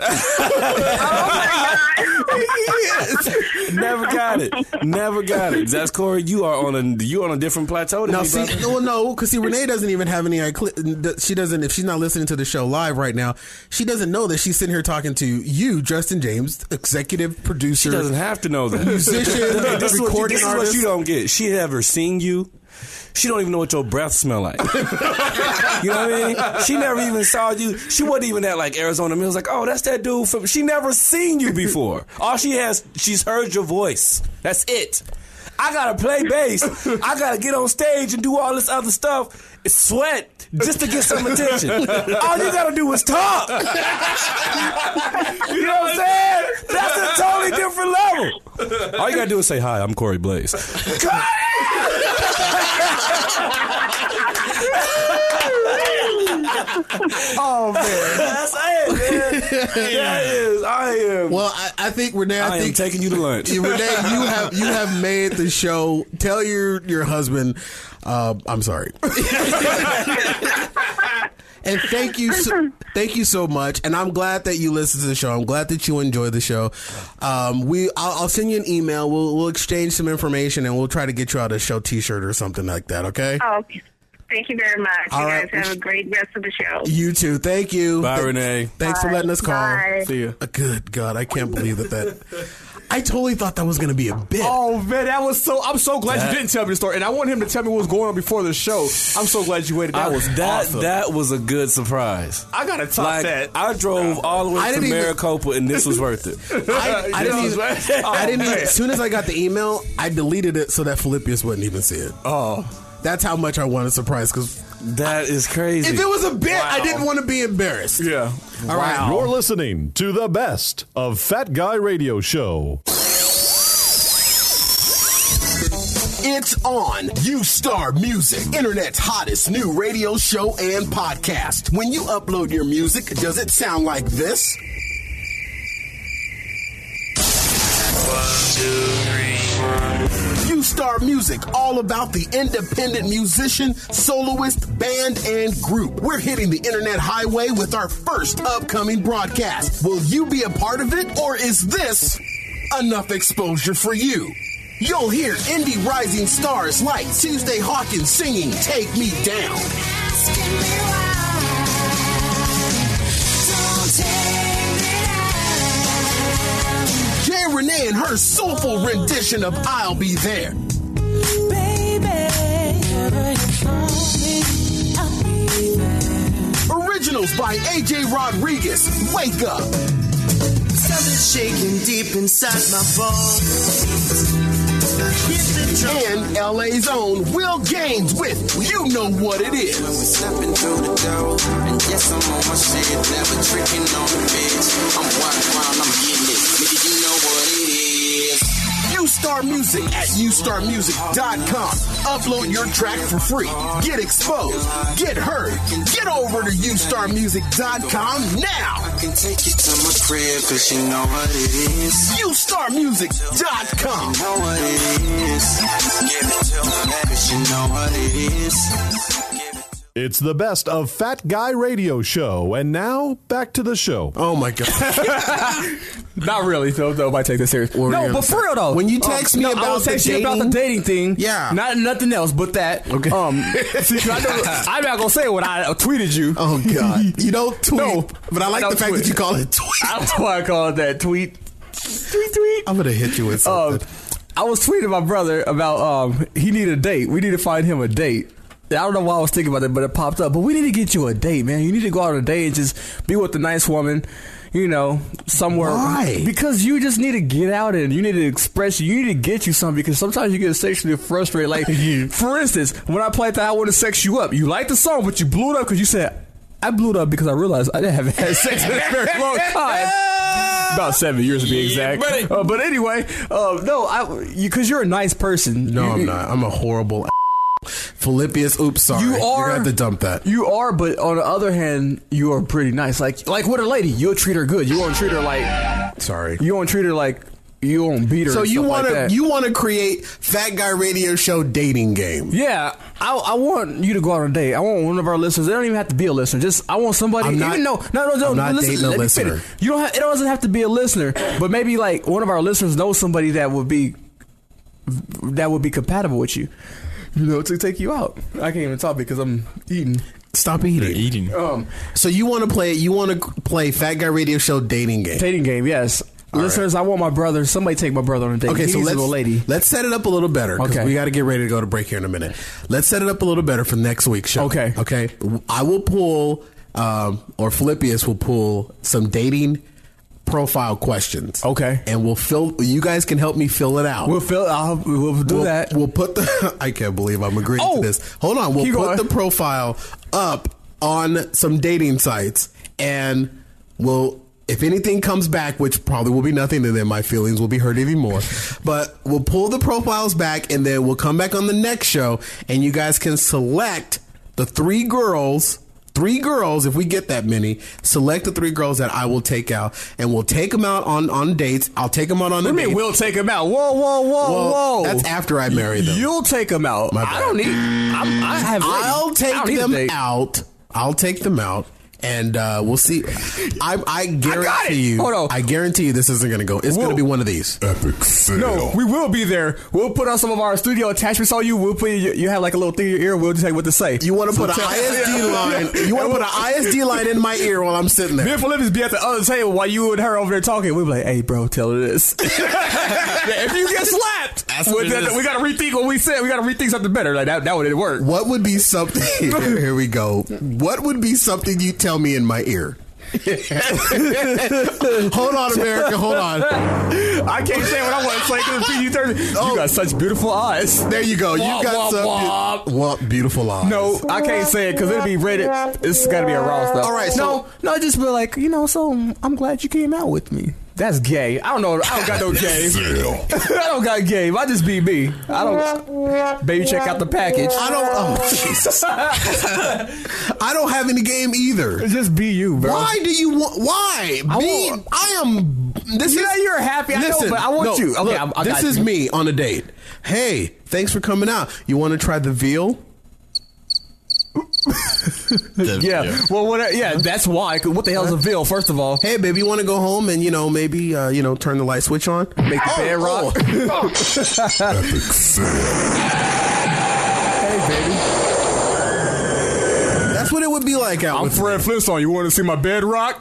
Never got it. Never got it. That's Corey. You are on a different plateau than me, brother. No, because Renee doesn't even have any. She doesn't. If she's not listening to the show live right now, she doesn't know that she's sitting here talking to you, Justin James, executive producer. She doesn't have to know that. Musician, recording this is artist. what you don't get. She ever seen you. She don't even know what your breath smell like. You know what I mean? She never even saw you. She wasn't even at like Arizona Mills. Like, oh, that's that dude from. She never seen you before. All she's heard your voice. That's it. I gotta play bass. I gotta get on stage and do all this other stuff. It's sweat just to get some attention. All you gotta do is talk. You know what I'm saying? That's a totally different level. All you gotta do is say, hi, I'm Corey Blaze. Oh man, that's it, man. That is. I am. Well, I think Renee. I am taking you to lunch. Renee, you have made the show. Tell your husband, I'm sorry. And thank you so much. And I'm glad that you listen to the show. I'm glad that you enjoy the show. I'll send you an email. We'll exchange some information, and we'll try to get you out a show T-shirt or something like that. Okay. Oh, thank you very much. All you right. guys have a great rest of the show. You too. Thank you. Bye, Renee. Thanks for letting us call. Bye. See ya. Good God, I can't believe that. I totally thought that was going to be a bit. Oh man, I'm so glad you didn't tell me the story, and I want him to tell me what was going on before the show. I'm so glad you waited. That was a good surprise. I gotta top that. I drove all the way to Maricopa, and this was worth it. I didn't even. As soon as I got the email, I deleted it so that Philippius wouldn't even see it. Oh, that's how much I wanted surprise. Because that is crazy. If it was a bit, I didn't want to be embarrassed. Yeah. All right. You're listening to the best of Fat Guy Radio Show. It's on U-Star Music, internet's hottest new radio show and podcast. When you upload your music, does it sound like this? 1, 2, 3, 1. U-Star Music, all about the independent musician, soloist, band, and group. We're hitting the internet highway with our first upcoming broadcast. Will you be a part of it, or is this enough exposure for you? You'll hear indie rising stars like Tuesday Hawkins singing Take Me Down. Jay Renee and her soulful rendition of I'll Be There. Originals by AJ Rodriguez, Wake Up. Something's shaking deep inside my bones. And LA's own Will Gaines with You Know What It Is. When we stepping through the door, and yes, I'm on my shit, never tricking on the bitch. I'm wide around, I'm getting it. Nigga, you know what it is. U-Star Music at ustarmusic.com. Upload your track for free. Get exposed. Get heard. Get over to ustarmusic.com now. I can take you to my crib, cause you know what it is. ustarmusic.com. You know what it is. Give it to me, cause you know what it is. Give it to It's the best of Fat Guy Radio Show. And now, back to the show. Oh, my God. Not really, though. Nobody take this serious. No, but for real, though. When you text me I about was texting you about the dating thing. Yeah. Nothing else but that. Okay. See, I'm not going to say what I tweeted you. Oh, God. You don't tweet. No, but I like the fact that you call it tweet. That's why I call it that. Tweet. I'm going to hit you with something. I was tweeting my brother about he needed a date. We need to find him a date. I don't know why I was thinking about it, but it popped up. But we need to get you a date, man. You need to go out on a date and just be with a nice woman, somewhere. Why? Because you just need to get out and you need to express, you need to get you something because sometimes you get sexually frustrated. Like, for instance, when I played that I Want to Sex You Up, you liked the song, but you blew it up because you said, I blew it up because I realized I haven't had sex in a very long time. About 7 years to be exact. But anyway, no, because you're a nice person. No, I'm not. I'm a horrible Philippius. Oops, sorry. You are. You're gonna have to dump that. You are, but on the other hand, you are pretty nice. Like with a lady, you'll treat her good. You won't treat her like. Sorry. You won't treat her like. You won't beat her. So you want to create Fat Guy Radio Show dating game? Yeah, I want you to go out on a date. I want one of our listeners. They don't even have to be a listener. Just I want somebody. I'm not dating a listener. You don't. It doesn't have to be a listener, but maybe like one of our listeners knows somebody that would be compatible with you. To take you out. I can't even talk because I'm eating. Stop eating. So you want to play? You want to play Fat Guy Radio Show dating game? Dating game, yes. All listeners, right. I want my brother. Somebody take my brother on a date. Okay, so let's set it up a little better. Okay, we got to get ready to go to break here in a minute. Let's set it up a little better for next week's show. Okay. I will pull, or Philippius will pull some dating profile questions. Okay, and we'll fill. You guys can help me fill it out. We'll do that. We'll put the. I can't believe I'm agreeing to this. Hold on. We'll put the profile up on some dating sites, and we'll. If anything comes back, which probably will be nothing, and then my feelings will be hurt even more. But we'll pull the profiles back, and then we'll come back on the next show, and you guys can select the three girls, if we get that many, select the 3 girls that I will take out, and we'll take them out on dates. I'll take them out on a date. What do you mean we'll take them out? Whoa. That's after I marry them. You'll take them out. I don't need... I'll take them out. And we'll see. I guarantee you. Hold on. I guarantee you this isn't going to go. It's going to be one of these. Epic fail. No, we will be there. We'll put on some of our studio attachments on you. We'll put you have like a little thing in your ear. We'll just tell you what to say. You want to put an ISD line? You want to put an ISD line in my ear while I'm sitting there? Me and Philippius be at the other table while you and her over there talking. We'll be like, "Hey, bro, tell her this." If you get slapped, we got to rethink what we said. We got to rethink something better. Like that wouldn't work. What would be something? Here we go. What would be something you tell me in my ear? Hold on, America. Hold on. I can't say what I want to say because it's PG-13. You got such beautiful eyes. There you go. You got some beautiful eyes. No, I can't say it because it'll be rated. It's got to be a raw stuff. All right. So, no, just be like, so I'm glad you came out with me. That's gay. I don't know. I don't got no game. I don't got game. I just be me. I don't. Baby, check out the package. Oh, Jesus. I don't have any game either. Just be you, bro. Why do you want? Why? I am. You're happy. I know, but I want you. Okay, look, this is me on a date. Hey, thanks for coming out. You want to try the veal? Yeah. Well, that's why. What the hell is a veal? First of all, hey, baby, you want to go home and maybe turn the light switch on, make the bed rock. Epic fail. Hey, baby. That's what it would be like out. I'm Fred Flintstone. You want to see my bed rock?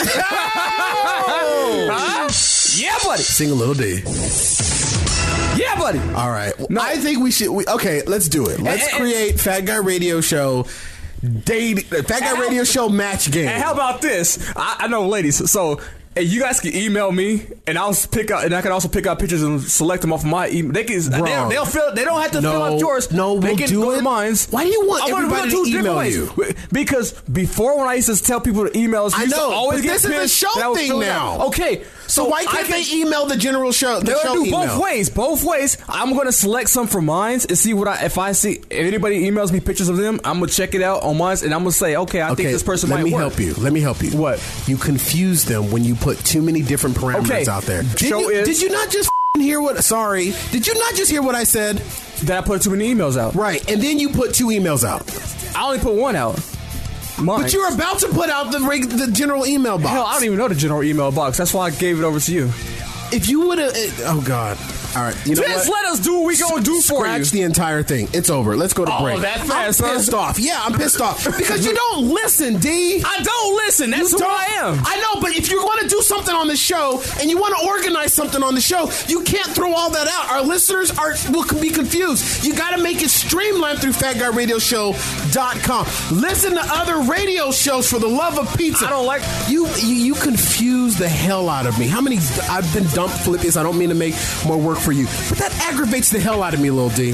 Yeah, buddy. Sing a little D. Yeah, buddy. All right. No. I think we should. Okay, let's do it. Let's create Fat Guy Radio Show. Fat Guy Radio Show match game. And how about this? I know, ladies. So you guys can email me, and I can also pick out pictures and select them off of my email. They can. They'll fill. They don't have to fill out yours. No, they we'll can do go it. To mine. Why do you want everybody to email you? Because before, when I used to tell people to email us, I know. Always but this is a show thing now. Okay. So why can't they email the general show? They'll do both ways. Both ways. I'm going to select some from mine and see if I see if anybody emails me pictures of them. I'm going to check it out on mine and I'm going to say, okay, I think this person might work. Let me help you. What? You confuse them when you put too many different parameters out there. Did you not just hear what? Sorry. Did you not just hear what I said? That I put too many emails out. Right. And then you put 2 emails out. I only put 1 out. Mine. But you're about to put out the general email box. Hell, I don't even know the general email box. That's why I gave it over to you. If you would have... Oh, God. All right. You know Just what? let us do what we gonna do for you. Scratch the entire thing. It's over. Let's go to break. that fast, I'm pissed off. Yeah, I'm pissed off. Because you don't listen, D. I don't listen. That's who I am. I know, but if you want to do something on the show and you want to organize something on the show, you can't throw all that out. Our listeners will be confused. You got to make it streamlined through FatGuyRadioShow.com. Listen to other radio shows for the love of pizza. I don't like... You confuse the hell out of me. How many... I've been dumped, Philippians. I don't mean to make more work for you. But that aggravates the hell out of me, Lil D.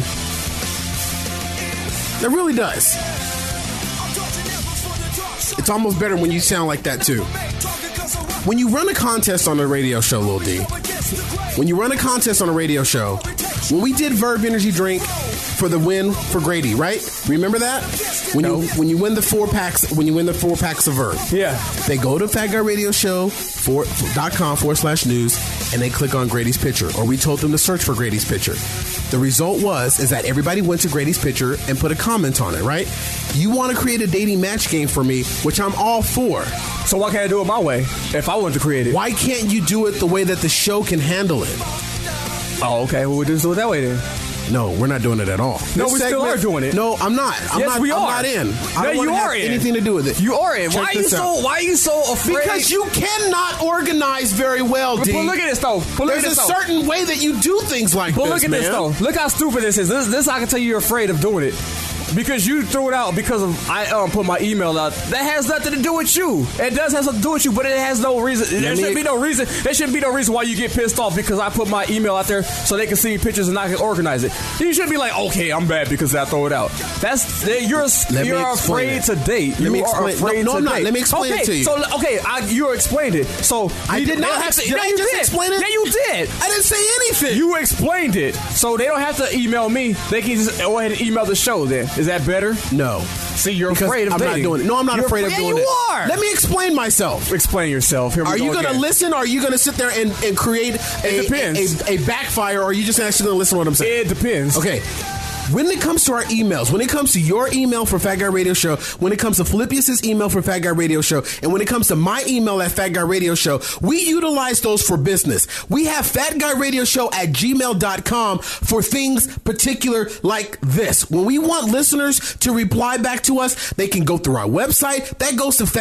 It really does. It's almost better when you sound like that, too. When you run a contest on a radio show, Lil D, when you run a contest on a radio show, when we did Verb Energy Drink for the win for Grady, right? Remember that? When you win the 4-packs, of Verb. Yeah. They go to FatGuyRadioShow.com/news and they click on Grady's picture, or we told them to search for Grady's picture. The result is that everybody went to Grady's picture and put a comment on it, right? You want to create a dating match game for me, which I'm all for. So why can't I do it my way if I want to create it? Why can't you do it the way that the show can handle it? Oh, okay. Well, we'll just do it that way then. No, we're not doing it at all. No, we still are doing it. No, I'm not. I'm not in. I don't want to have anything to do with it. You are in. Why are you so afraid? Because you cannot organize very well, D. But look at this, though. There's a certain way that you do things like this, But look at this, though. Look how stupid this is. This I can tell you're afraid of doing it. Because you threw it out because of I put my email out. That has nothing to do with you. It does have something to do with you, but it has no reason. There shouldn't be no reason. There shouldn't be no reason why you get pissed off because I put my email out there so they can see pictures and I can organize it. You shouldn't be like, okay, I'm bad because I throw it out. You're afraid to date. Let me explain. No, I'm not. Let me explain it to you. So you explained it. So I did not. Did I just explain it? Yeah, you did. I didn't say anything. You explained it, so they don't have to email me. They can just go ahead and email the show. Then is that better? No. See, you're afraid of dating. I'm not doing it. No, I'm not afraid of doing it. You are. Let me explain myself. Explain yourself. Here we are go you going to listen, or are you going to sit there and create a backfire, or are you just actually going to listen to what I'm saying? It depends. Okay. When it comes to our emails, when it comes to your email for Fat Guy Radio Show, when it comes to Philippius' email for Fat Guy Radio Show, and when it comes to my email at Fat Guy Radio Show, we utilize those for business. We have fatguyradioshow@gmail.com for things particular like this. When we want listeners to reply back to us, they can go through our website. That goes to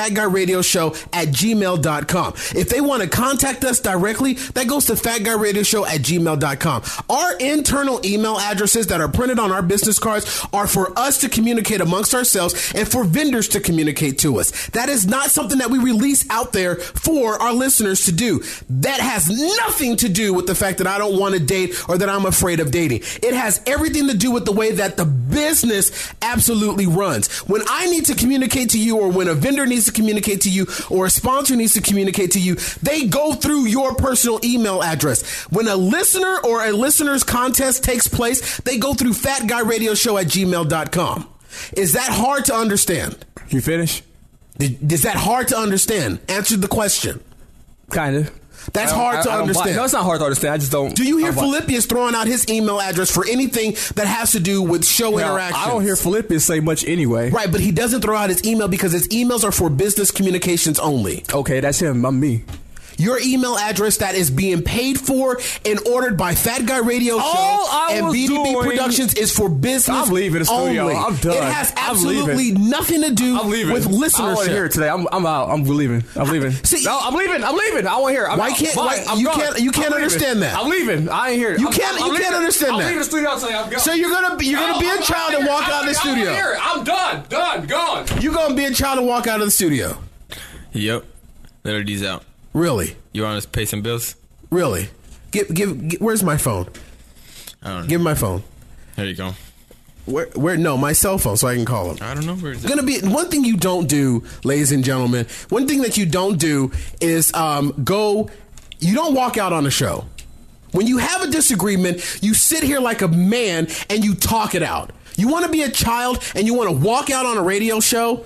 fatguyradioshow@gmail.com. If they want to contact us directly, that goes to fatguyradioshow@gmail.com. Our internal email addresses that are printed on our business cards are for us to communicate amongst ourselves and for vendors to communicate to us. That is not something that we release out there for our listeners to do. That has nothing to do with the fact that I don't want to date or that I'm afraid of dating. It has everything to do with the way that the business absolutely runs. When I need to communicate to you, or when a vendor needs to communicate to you, or a sponsor needs to communicate to you, they go through your personal email address. When a listener or a listener's contest takes place, they go through fatguyradioshow@gmail.com. Is that hard to understand? You finish? Is that hard to understand? Answer the question. Kind of. That's hard to understand. No, it's not hard to understand. I just don't. Do you hear Philippius throwing out his email address for anything that has to do with show interactions? I don't hear Philippius say much anyway. Right, but he doesn't throw out his email because his emails are for business communications only. Okay, that's him. I'm me. Your email address that is being paid for and ordered by Fat Guy Radio Show and BDB Productions is for business. I'm leaving the studio. Only. I'm done. It has absolutely nothing to do with listenership. I don't want to hear it today. I'm out. I'm leaving. I'm leaving. No, I'm leaving. I'm leaving. I want to hear it. You can't understand that. I'm leaving. I ain't here. You can't understand that. I'm leaving the studio today. I'm going. So you're gonna be a child and walk out of the studio. I'm done. Gone. You're gonna be a child and walk out of the studio. Yep. Letter D's out. Really? You want us to pay some bills? Really? Give where's my phone? I don't know. Give me my phone. There you go. Where? No, my cell phone, so I can call him. I don't know where it's gonna be. One thing you don't do, ladies and gentlemen. One thing that you don't do is You don't walk out on a show. When you have a disagreement, you sit here like a man and you talk it out. You want to be a child and you want to walk out on a radio show.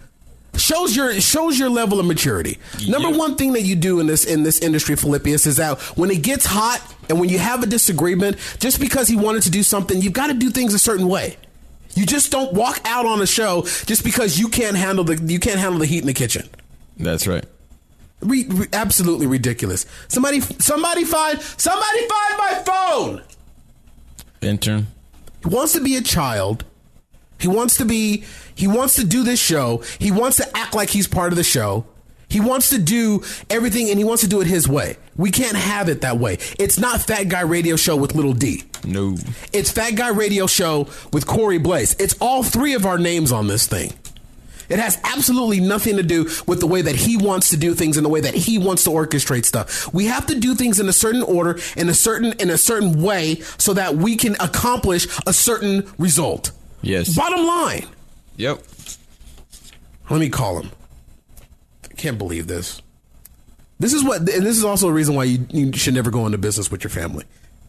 Shows your level of maturity. Number one thing that you do in this industry, Philippius, is that when it gets hot and when you have a disagreement, just because he wanted to do something, you've got to do things a certain way. You just don't walk out on a show just because you can't handle the heat in the kitchen. That's right. Absolutely ridiculous. Somebody find my phone. Intern. He wants to be a child. He wants to do this show. He wants to act like he's part of the show. He wants to do everything, and he wants to do it his way. We can't have it that way. It's not Fat Guy Radio Show with Little D. No. It's Fat Guy Radio Show with Corey Blaze. It's all three of our names on this thing. It has absolutely nothing to do with the way that he wants to do things and the way that he wants to orchestrate stuff. We have to do things in a certain order, in a certain way, so that we can accomplish a certain result. Yes. Bottom line. Yep. Let me call him. I can't believe this. This is also a reason why you should never go into business with your family.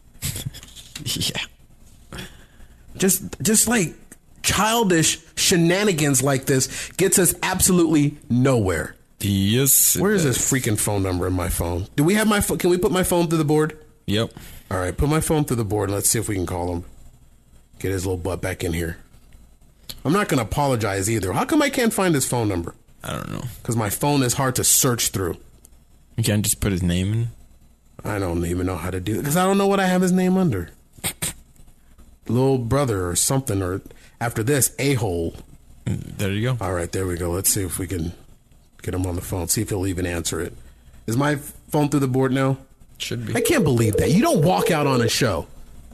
Yeah. Just like childish shenanigans like this gets us absolutely nowhere. Yes. Where is this freaking phone number in my phone? Do we have my phone? Can we put my phone through the board? Yep. All right, put my phone through the board and let's see if we can call him. Get his little butt back in here. I'm not going to apologize either. How come I can't find his phone number? I don't know. Because my phone is hard to search through. You can't just put his name in? I don't even know how to do it because I don't know what I have his name under. Little brother or something, or after this, a-hole. There you go. All right, there we go. Let's see if we can get him on the phone. See if he'll even answer it. Is my phone through the board now? Should be. I can't believe that. You don't walk out on a show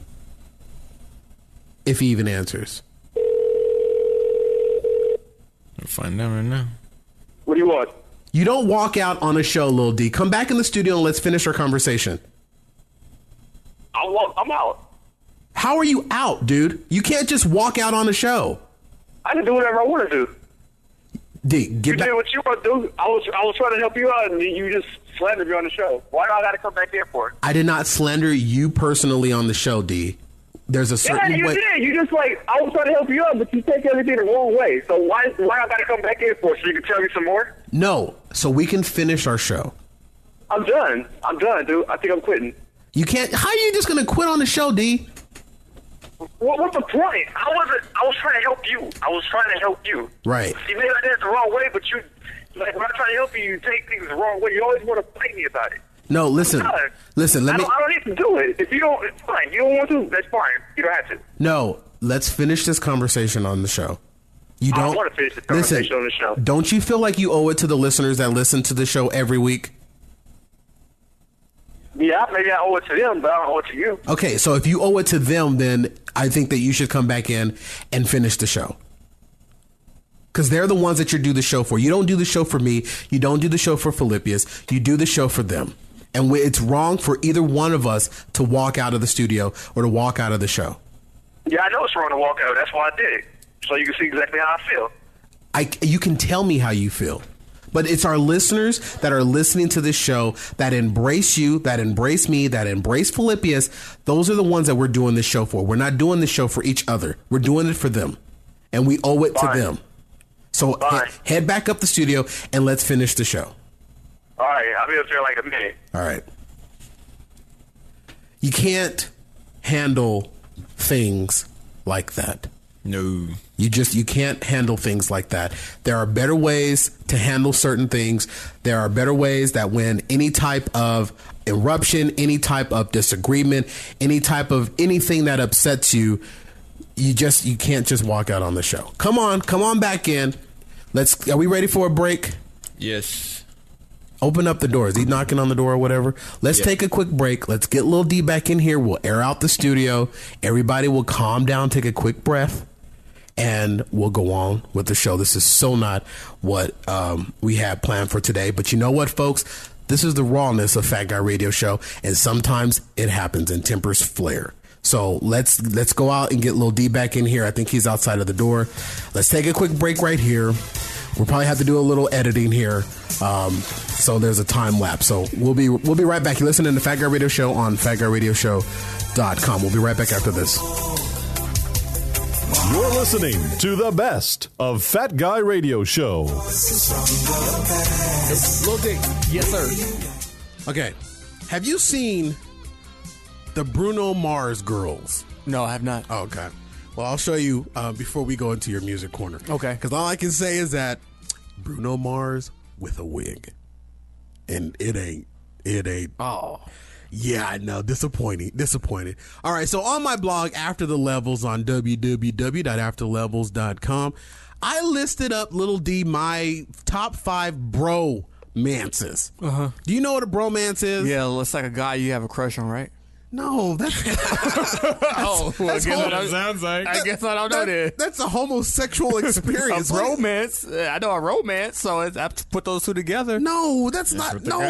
if he even answers. I'll find out right now. What do you want? You don't walk out on a show, Lil D. Come back in the studio and let's finish our conversation. I'm out. How are you out, dude? You can't just walk out on a show. I can do whatever I want to do. D, get back. You did what you want to do. I was trying to help you out, and you just slandered me on the show. Why do I got to come back there for it? I did not slander you personally on the show, D. There's a certain you way. did. You just I was trying to help you out, but you take everything the wrong way. So why I got to come back in for it so you can tell me some more? No, so we can finish our show. I'm done, dude. I think I'm quitting. You can't. How are you just going to quit on the show, D? What's the point? I was trying to help you. Right. See, maybe I did it the wrong way, but when I try to help you, you take things the wrong way. You always want to fight me about it. No, listen. I don't need to do it. If you don't, it's fine. You don't want to, that's fine. You don't have to. No, let's finish this conversation on the show. You don't I want to finish this conversation on the show. Don't you feel like you owe it to the listeners that listen to the show every week? Yeah, maybe I owe it to them, but I don't owe it to you. Okay, so if you owe it to them, then I think that you should come back in and finish the show. Because they're the ones that you do the show for. You don't do the show for me. You don't do the show for Philippius. You do the show for them. And it's wrong for either one of us to walk out of the studio or to walk out of the show. Yeah, I know it's wrong to walk out. That's why I did it. So you can see exactly how I feel. You can tell me how you feel. But it's our listeners that are listening to this show that embrace you, that embrace me, that embrace Philippius. Those are the ones that we're doing this show for. We're not doing this show for each other. We're doing it for them. And we owe it to them. So head back up the studio and let's finish the show. All right, I'll be up there in like a minute. All right. You can't handle things like that. No. You can't handle things like that. There are better ways to handle certain things. There are better ways that when any type of eruption, any type of disagreement, any type of anything that upsets you, you can't just walk out on the show. Come on back in. Are we ready for a break? Yes. Open up the door. Is he knocking on the door or whatever? Let's take a quick break. Let's get Lil D back in here. We'll air out the studio. Everybody will calm down, take a quick breath, and we'll go on with the show. This is so not what we had planned for today. But you know what, folks? This is the rawness of Fat Guy Radio Show, and sometimes it happens and tempers flare. So let's go out and get Lil D back in here. I think he's outside of the door. Let's take a quick break right here. We'll probably have to do a little editing here. So there's a time lapse. So we'll be right back. You're listening to Fat Guy Radio Show on fatguyradioshow.com. We'll be right back after this. You're listening to the best of Fat Guy Radio Show. Lil D. Yes, sir. Okay. Have you seen the Bruno Mars girls? No, I have not. Oh, okay. Well, I'll show you before we go into your music corner. Okay. Because all I can say is that Bruno Mars with a wig. And it ain't. Oh. Yeah, I know. Disappointing. All right, so on my blog, After the Levels, on www.afterlevels.com, I listed up, Little D, my top 5 bromances. Uh-huh. Do you know what a bromance is? Yeah, it's like a guy you have a crush on, right? No, that's... Oh, well, that's sounds like. I guess I don't know that. That's a homosexual experience. A romance. I know a romance, so I have to put those two together. No, that's not... No.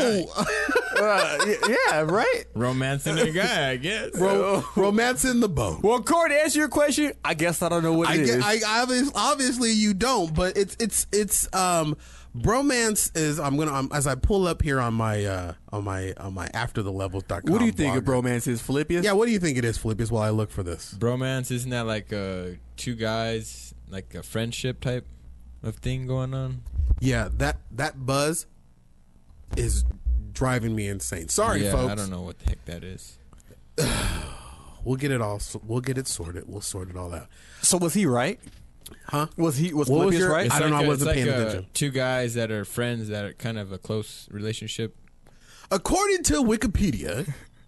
Yeah, right? Romancing a guy, I guess. Romancing the boat. Well, Corey, to answer your question, I guess I don't know what it is. Obviously you don't, but it's bromance is as I pull up here on my afterthelevels.com. What do you think blog. a bromance is, Philippius? Yeah, what do you think it is, Philippius, while I look for this? Bromance, isn't that like two guys, like a friendship type of thing going on? Yeah, that buzz is driving me insane. Sorry, folks. I don't know what the heck that is. We'll get it sorted. We'll sort it all out. So was he right? Huh? Was Philippius right? It's I don't know. I wasn't paying attention. Two guys that are friends that are kind of a close relationship. According to Wikipedia,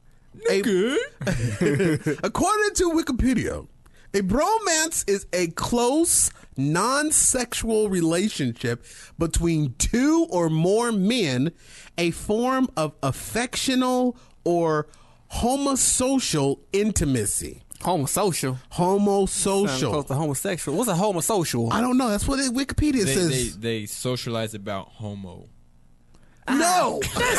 a bromance is a close, non-sexual relationship between two or more men, a form of affectional or homosocial intimacy. Homosocial. Homosocial. Close to homosexual. What's a homosocial? I don't know. That's what Wikipedia says. They socialize about homo. No.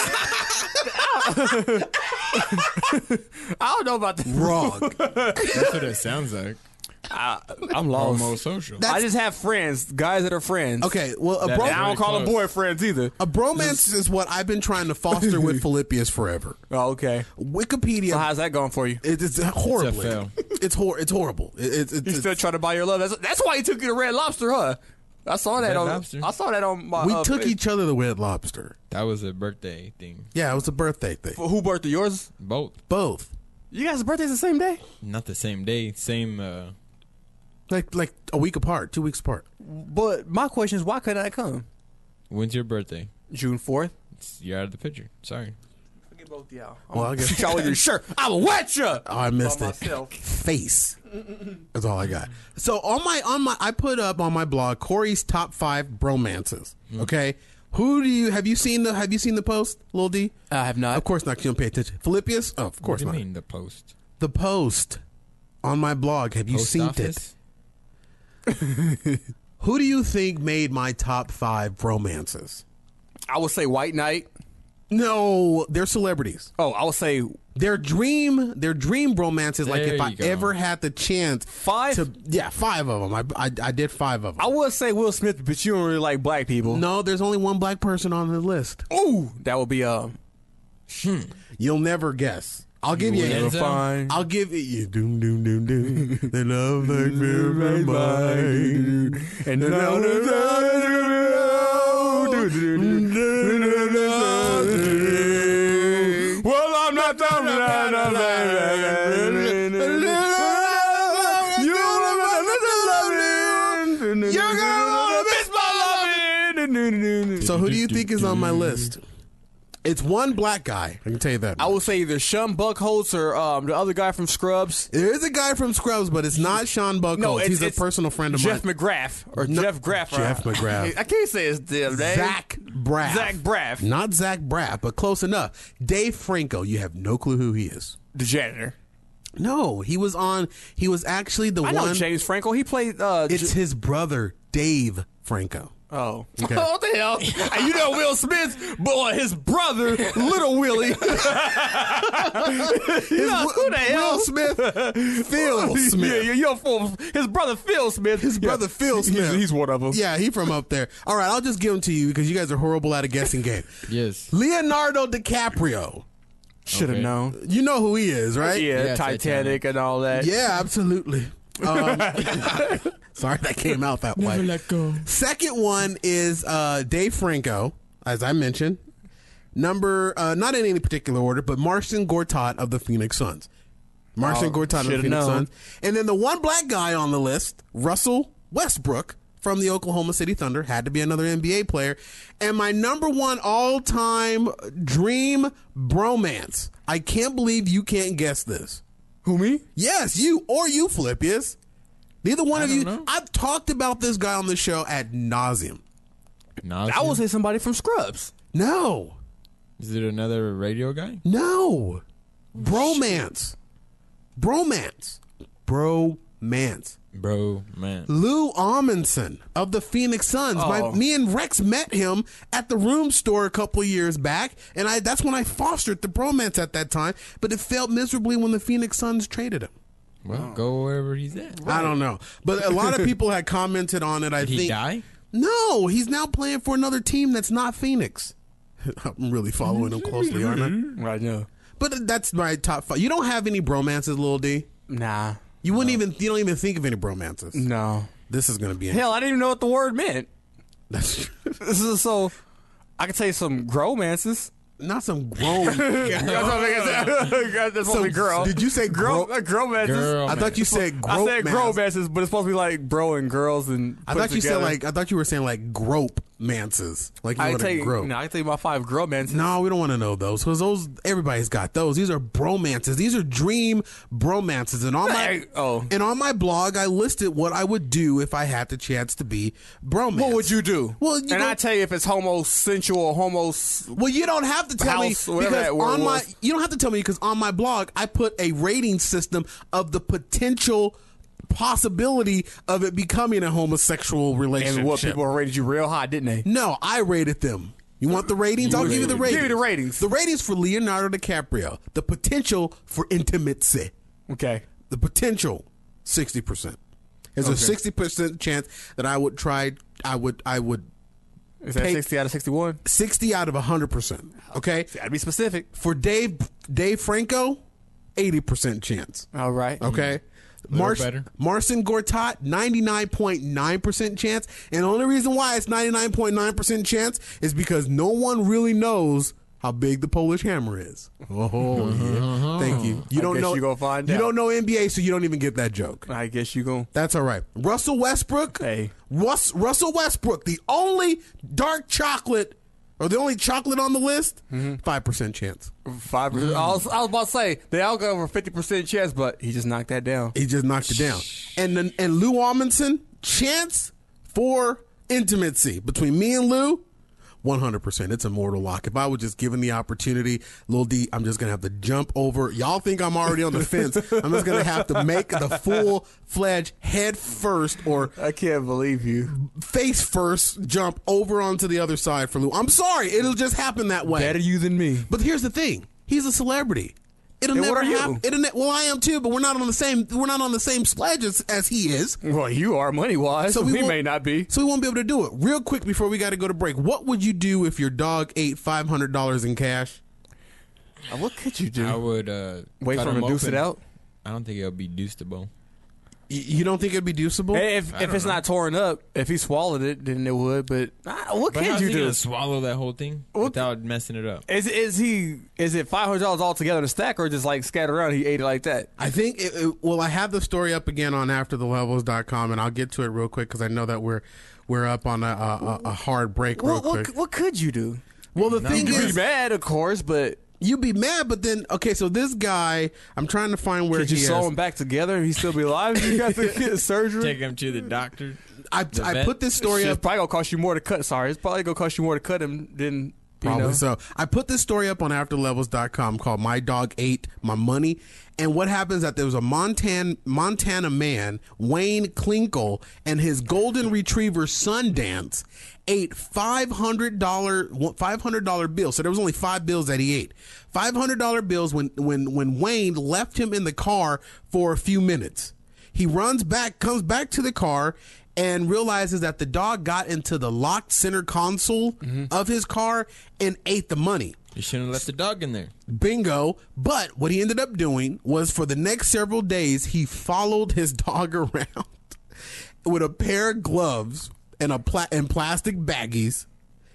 I don't know about that. Wrong. That's what it sounds like. I'm lost. Homosocial. I just have friends, guys that are friends. Okay, well, I don't call them boyfriends either. A bromance is what I've been trying to foster with Philippius forever. Oh, okay. Wikipedia. So how's that going for you? It's horrible. It's a fail. It's horrible. You still trying to buy your love? That's why he took you to Red Lobster, huh? I saw that Red on my. We took each other to Red Lobster. That was a birthday thing. Yeah, it was a birthday thing. For who birthday? Yours? Both. You guys' birthdays the same day? Not the same day. Same. Like a week apart, 2 weeks apart. But my question is, why couldn't I come? When's your birthday? June 4th. You're out of the picture. Sorry. Forget both y'all. Well, I guess y'all with your shirt. I will wet you. Oh, I missed it. Face. That's all I got. So on my, I put up on my blog Corey's top 5 bromances. Okay, have you seen the post, Lil D? I have not. Of course not. You don't pay attention. Philippius? Oh, of course What do not. you mean the post? The post on my blog. Have you Post seen office? it? Who do you think made my top 5 romances? I would say White Knight. No, they're celebrities. Oh, I would say their dream romances. Like if I ever had the chance, 5. 5 of them. I did 5 of them. I would say Will Smith, but you don't really like black people. No, there's only one black person on the list. Ooh, that would be You'll never guess. I'll give you. I'll give it you. Doom doom doom doom. The love like my mind. And now well, I'm not done. You're gonna miss my loving. So who do you think is on my list? It's one black guy. I can tell you that. I would say either Sean Buckholz or the other guy from Scrubs. There is a guy from Scrubs, but it's not Sean Buckholz. No, he's a personal friend of Jeff mine. McGrath or No, Jeff Graff. Jeff McGrath. I can't say his damn name. Zach Braff. Zach Braff. Not Zach Braff, but close enough. Dave Franco. You have no clue who he is. The janitor. No, he was actually the one. I know James Franco. He played. It's his brother, Dave Franco. Oh. Okay. What the hell? And you know Will Smith, boy, his brother, Little Willie. Who the hell? Will Smith, Phil Smith. Yeah, his brother Phil Smith. His brother Phil Smith. He's one of them. Yeah, he from up there. All right, I'll just give them to you because you guys are horrible at a guessing game. Yes. Leonardo DiCaprio. Should have known. You know who he is, right? Yeah, Titanic and all that. Yeah, absolutely. Sorry that came out that way. Never let go. Second one is Dave Franco, as I mentioned. Number, not in any particular order, but Marcin Gortat of the Phoenix Suns. Marcin Gortat of the Phoenix Suns. And then the one black guy on the list, Russell Westbrook from the Oklahoma City Thunder, had to be another NBA player. And my number one all-time dream bromance. I can't believe you can't guess this. Who, me? Yes, you or you, Philippius. Neither one of you. I've talked about this guy on the show ad nauseum. I will say somebody from Scrubs. No. Is it another radio guy? No. Bromance. Bromance. Lou Amundsen of the Phoenix Suns. Me and Rex met him at the Room Store a couple of years back, and that's when I fostered the bromance at that time, but it failed miserably when the Phoenix Suns traded him. Well, go wherever he's at. I don't know. But a lot of people had commented on it, Did he die? No, he's now playing for another team that's not Phoenix. I'm really following him closely, aren't I? Right now. But that's my top 5. You don't have any bromances, Lil D? Nah. You don't even think of any bromances. No. This is going to be Hell, I didn't even know what the word meant. That's so I could say some gromances. Not some grown. That's supposed to be girl. Did you say girl? Gromances. I thought you said grope. I said gromances, but it's supposed to be like bro and girls and. I thought you said I thought you were saying like grope mances. Like you want to grope. No, I can tell you about 5 gromances. No, we don't want to know those because those everybody's got those. These are bromances. These are dream bromances. And on my blog, I listed what I would do if I had the chance to be bromance. What would you do? Well, I tell you if it's homosexual or Well, you don't have to tell me because you don't have to tell me because on my blog I put a rating system of the potential possibility of it becoming a homosexual relationship. And what people rated you real high, didn't they? No, I rated them. You want the ratings? I'll give you the ratings. Give me the ratings. The ratings for Leonardo DiCaprio. The potential for intimacy. Okay. The potential 60%. There's a 60% chance that I would try. I would. Is that 60 out of 61? 60 out of 100%. Okay. Gotta be specific. For Dave Franco, 80% chance. All right. Okay. Marcin Gortat, 99.9% chance. And the only reason why it's 99.9% chance is because no one really knows how big the Polish hammer is. Oh, yeah. Thank you. You don't know. You gonna find out. You don't know NBA, so you don't even get that joke. I guess you gonna. That's all right. Russell Westbrook. Hey. Russell Westbrook, the only dark chocolate or the only chocolate on the list, 5% chance. 5%. I was about to say they all got over 50% chance, but he just knocked that down. He just knocked it down. And Lou Amundsen, chance for intimacy between me and Lou, 100%. It's a mortal lock. If I was just given the opportunity, Lil D, I'm just going to have to jump over. Y'all think I'm already on the fence. I'm just going to have to make the full-fledged head first or I can't believe you. Face first jump over onto the other side for Lou. I'm sorry. It'll just happen that way. Better you than me. But here's the thing. He's a celebrity. It'll never happen. Well, I am too, but we're not on the same sledge as he is. Well, you are money wise, so we may not be. So we won't be able to do it. Real quick before we got to go to break, what would you do if your dog ate $500 in cash? What could you do? I would wait for him to deuce it out. I don't think it'll be deuceable. You don't think it'd be deuceable? If it's not torn up, if he swallowed it, then it would. But what could you do? Swallow that whole thing without messing it up? Is it $500 all together in a stack, or just like scattered around? He ate it like that. I think. I have the story up again on AfterTheLevels.com, and I'll get to it real quick because I know that we're up on a hard break. Real quick. What could you do? Well, the thing is, you'd be mad, of course, but. You'd be mad, but then, okay, so this guy, I'm trying to find where he is. Could you sew him back together and he'd still be alive? You got to get surgery? Take him to the doctor. I put this story up. It's probably going to cost you more to cut. Sorry. It's probably going to cost you more to cut him than, Probably so. I put this story up on AfterLevels.com called My Dog Ate My Money. And what happens is that there was a Montana man, Wayne Klinkle, and his golden retriever Sundance ate $500 bills. So there was only 5 bills that he ate. $500 bills when Wayne left him in the car for a few minutes. He comes back to the car and realizes that the dog got into the locked center console of his car and ate the money. You shouldn't have left the dog in there. Bingo. But what he ended up doing was for the next several days, he followed his dog around with a pair of gloves and plastic baggies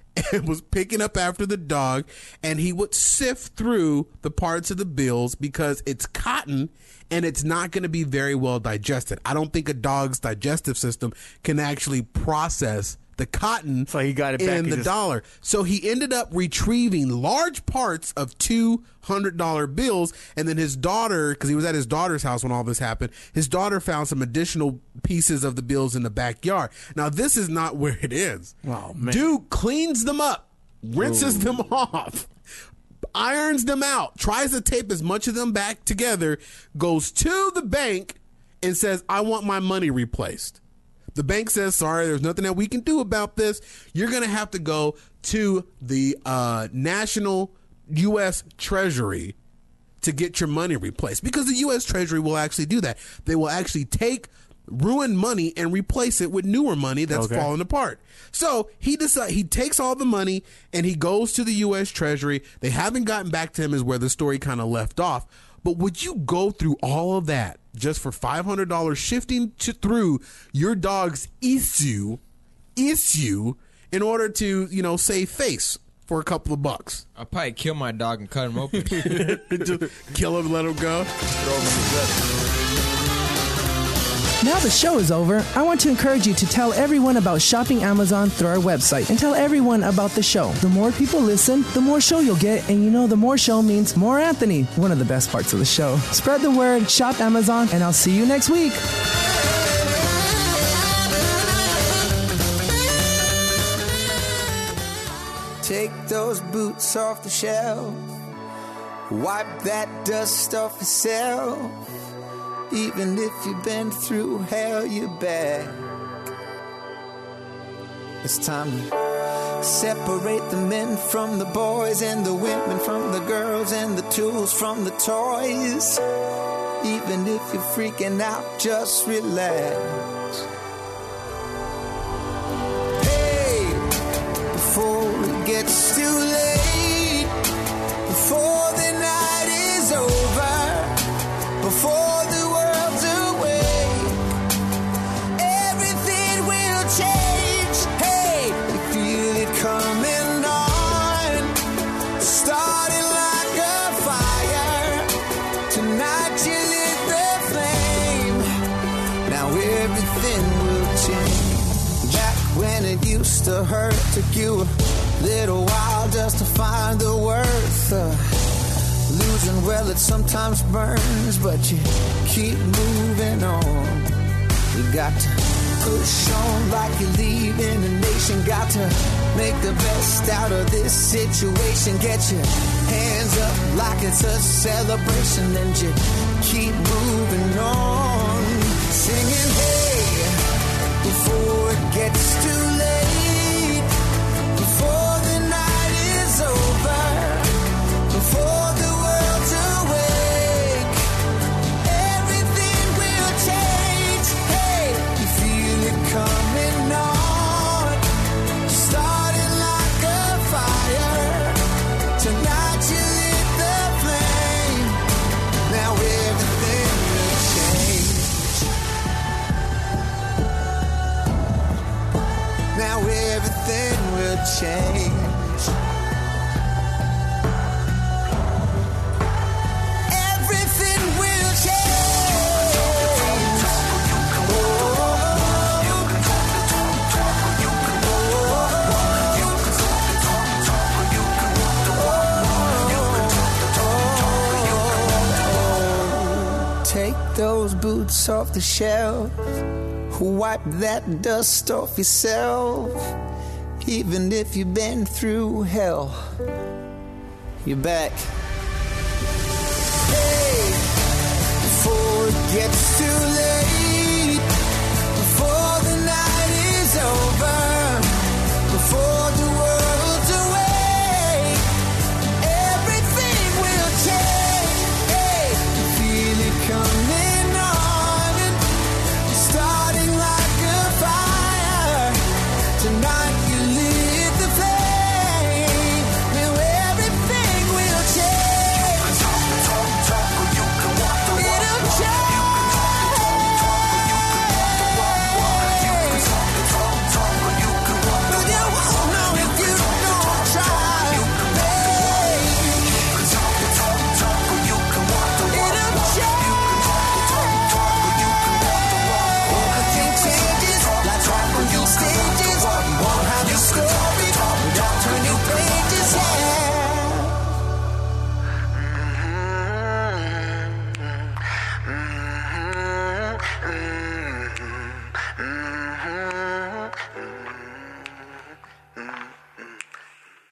and was picking up after the dog, and he would sift through the parts of the bills because it's cotton and it's not going to be very well digested. I don't think a dog's digestive system can actually process the cotton so he got it back in the dollar. So he ended up retrieving large parts of $200 bills, and then his daughter, because he was at his daughter's house when all this happened, his daughter found some additional pieces of the bills in the backyard. Now, this is not where it ends. Oh, man. Dude cleans them up, rinses them off, irons them out, tries to tape as much of them back together, goes to the bank and says, I want my money replaced. The bank says, sorry, there's nothing that we can do about this. You're going to have to go to the national U.S. Treasury to get your money replaced, because the U.S. Treasury will actually do that. They will actually take ruined money and replace it with newer money that's fallen apart. So he takes all the money and he goes to the U.S. Treasury. They haven't gotten back to him, is where the story kind of left off. But would you go through all of that just for $500 shifting through your dog's issue in order to, save face for a couple of bucks? I'll probably kill my dog and cut him open. Just kill him, let him go. Throw him in the gutter. Now the show is over, I want to encourage you to tell everyone about shopping Amazon through our website, and tell everyone about the show. The more people listen, the more show you'll get, and the more show means more Anthony, one of the best parts of the show. Spread the word, shop Amazon, and I'll see you next week. Take those boots off the shelf, wipe that dust off yourself. Even if you've been through hell, you're back. It's time to separate the men from the boys, and the women from the girls, and the tools from the toys. Even if you're freaking out, just relax. Hey, before it gets too late, before the night is over, before used to hurt, took you a little while just to find the worth. Losing, well, it sometimes burns, but you keep moving on. You got to push on like you're leaving a nation. Got to make the best out of this situation. Get your hands up like it's a celebration, and you keep moving on. Singing, hey, before it gets too late. Everything will change. Everything will change. Take those boots off the shelf. Wipe that dust off yourself. Even if you've been through hell, you're back. Hey, before it gets too late.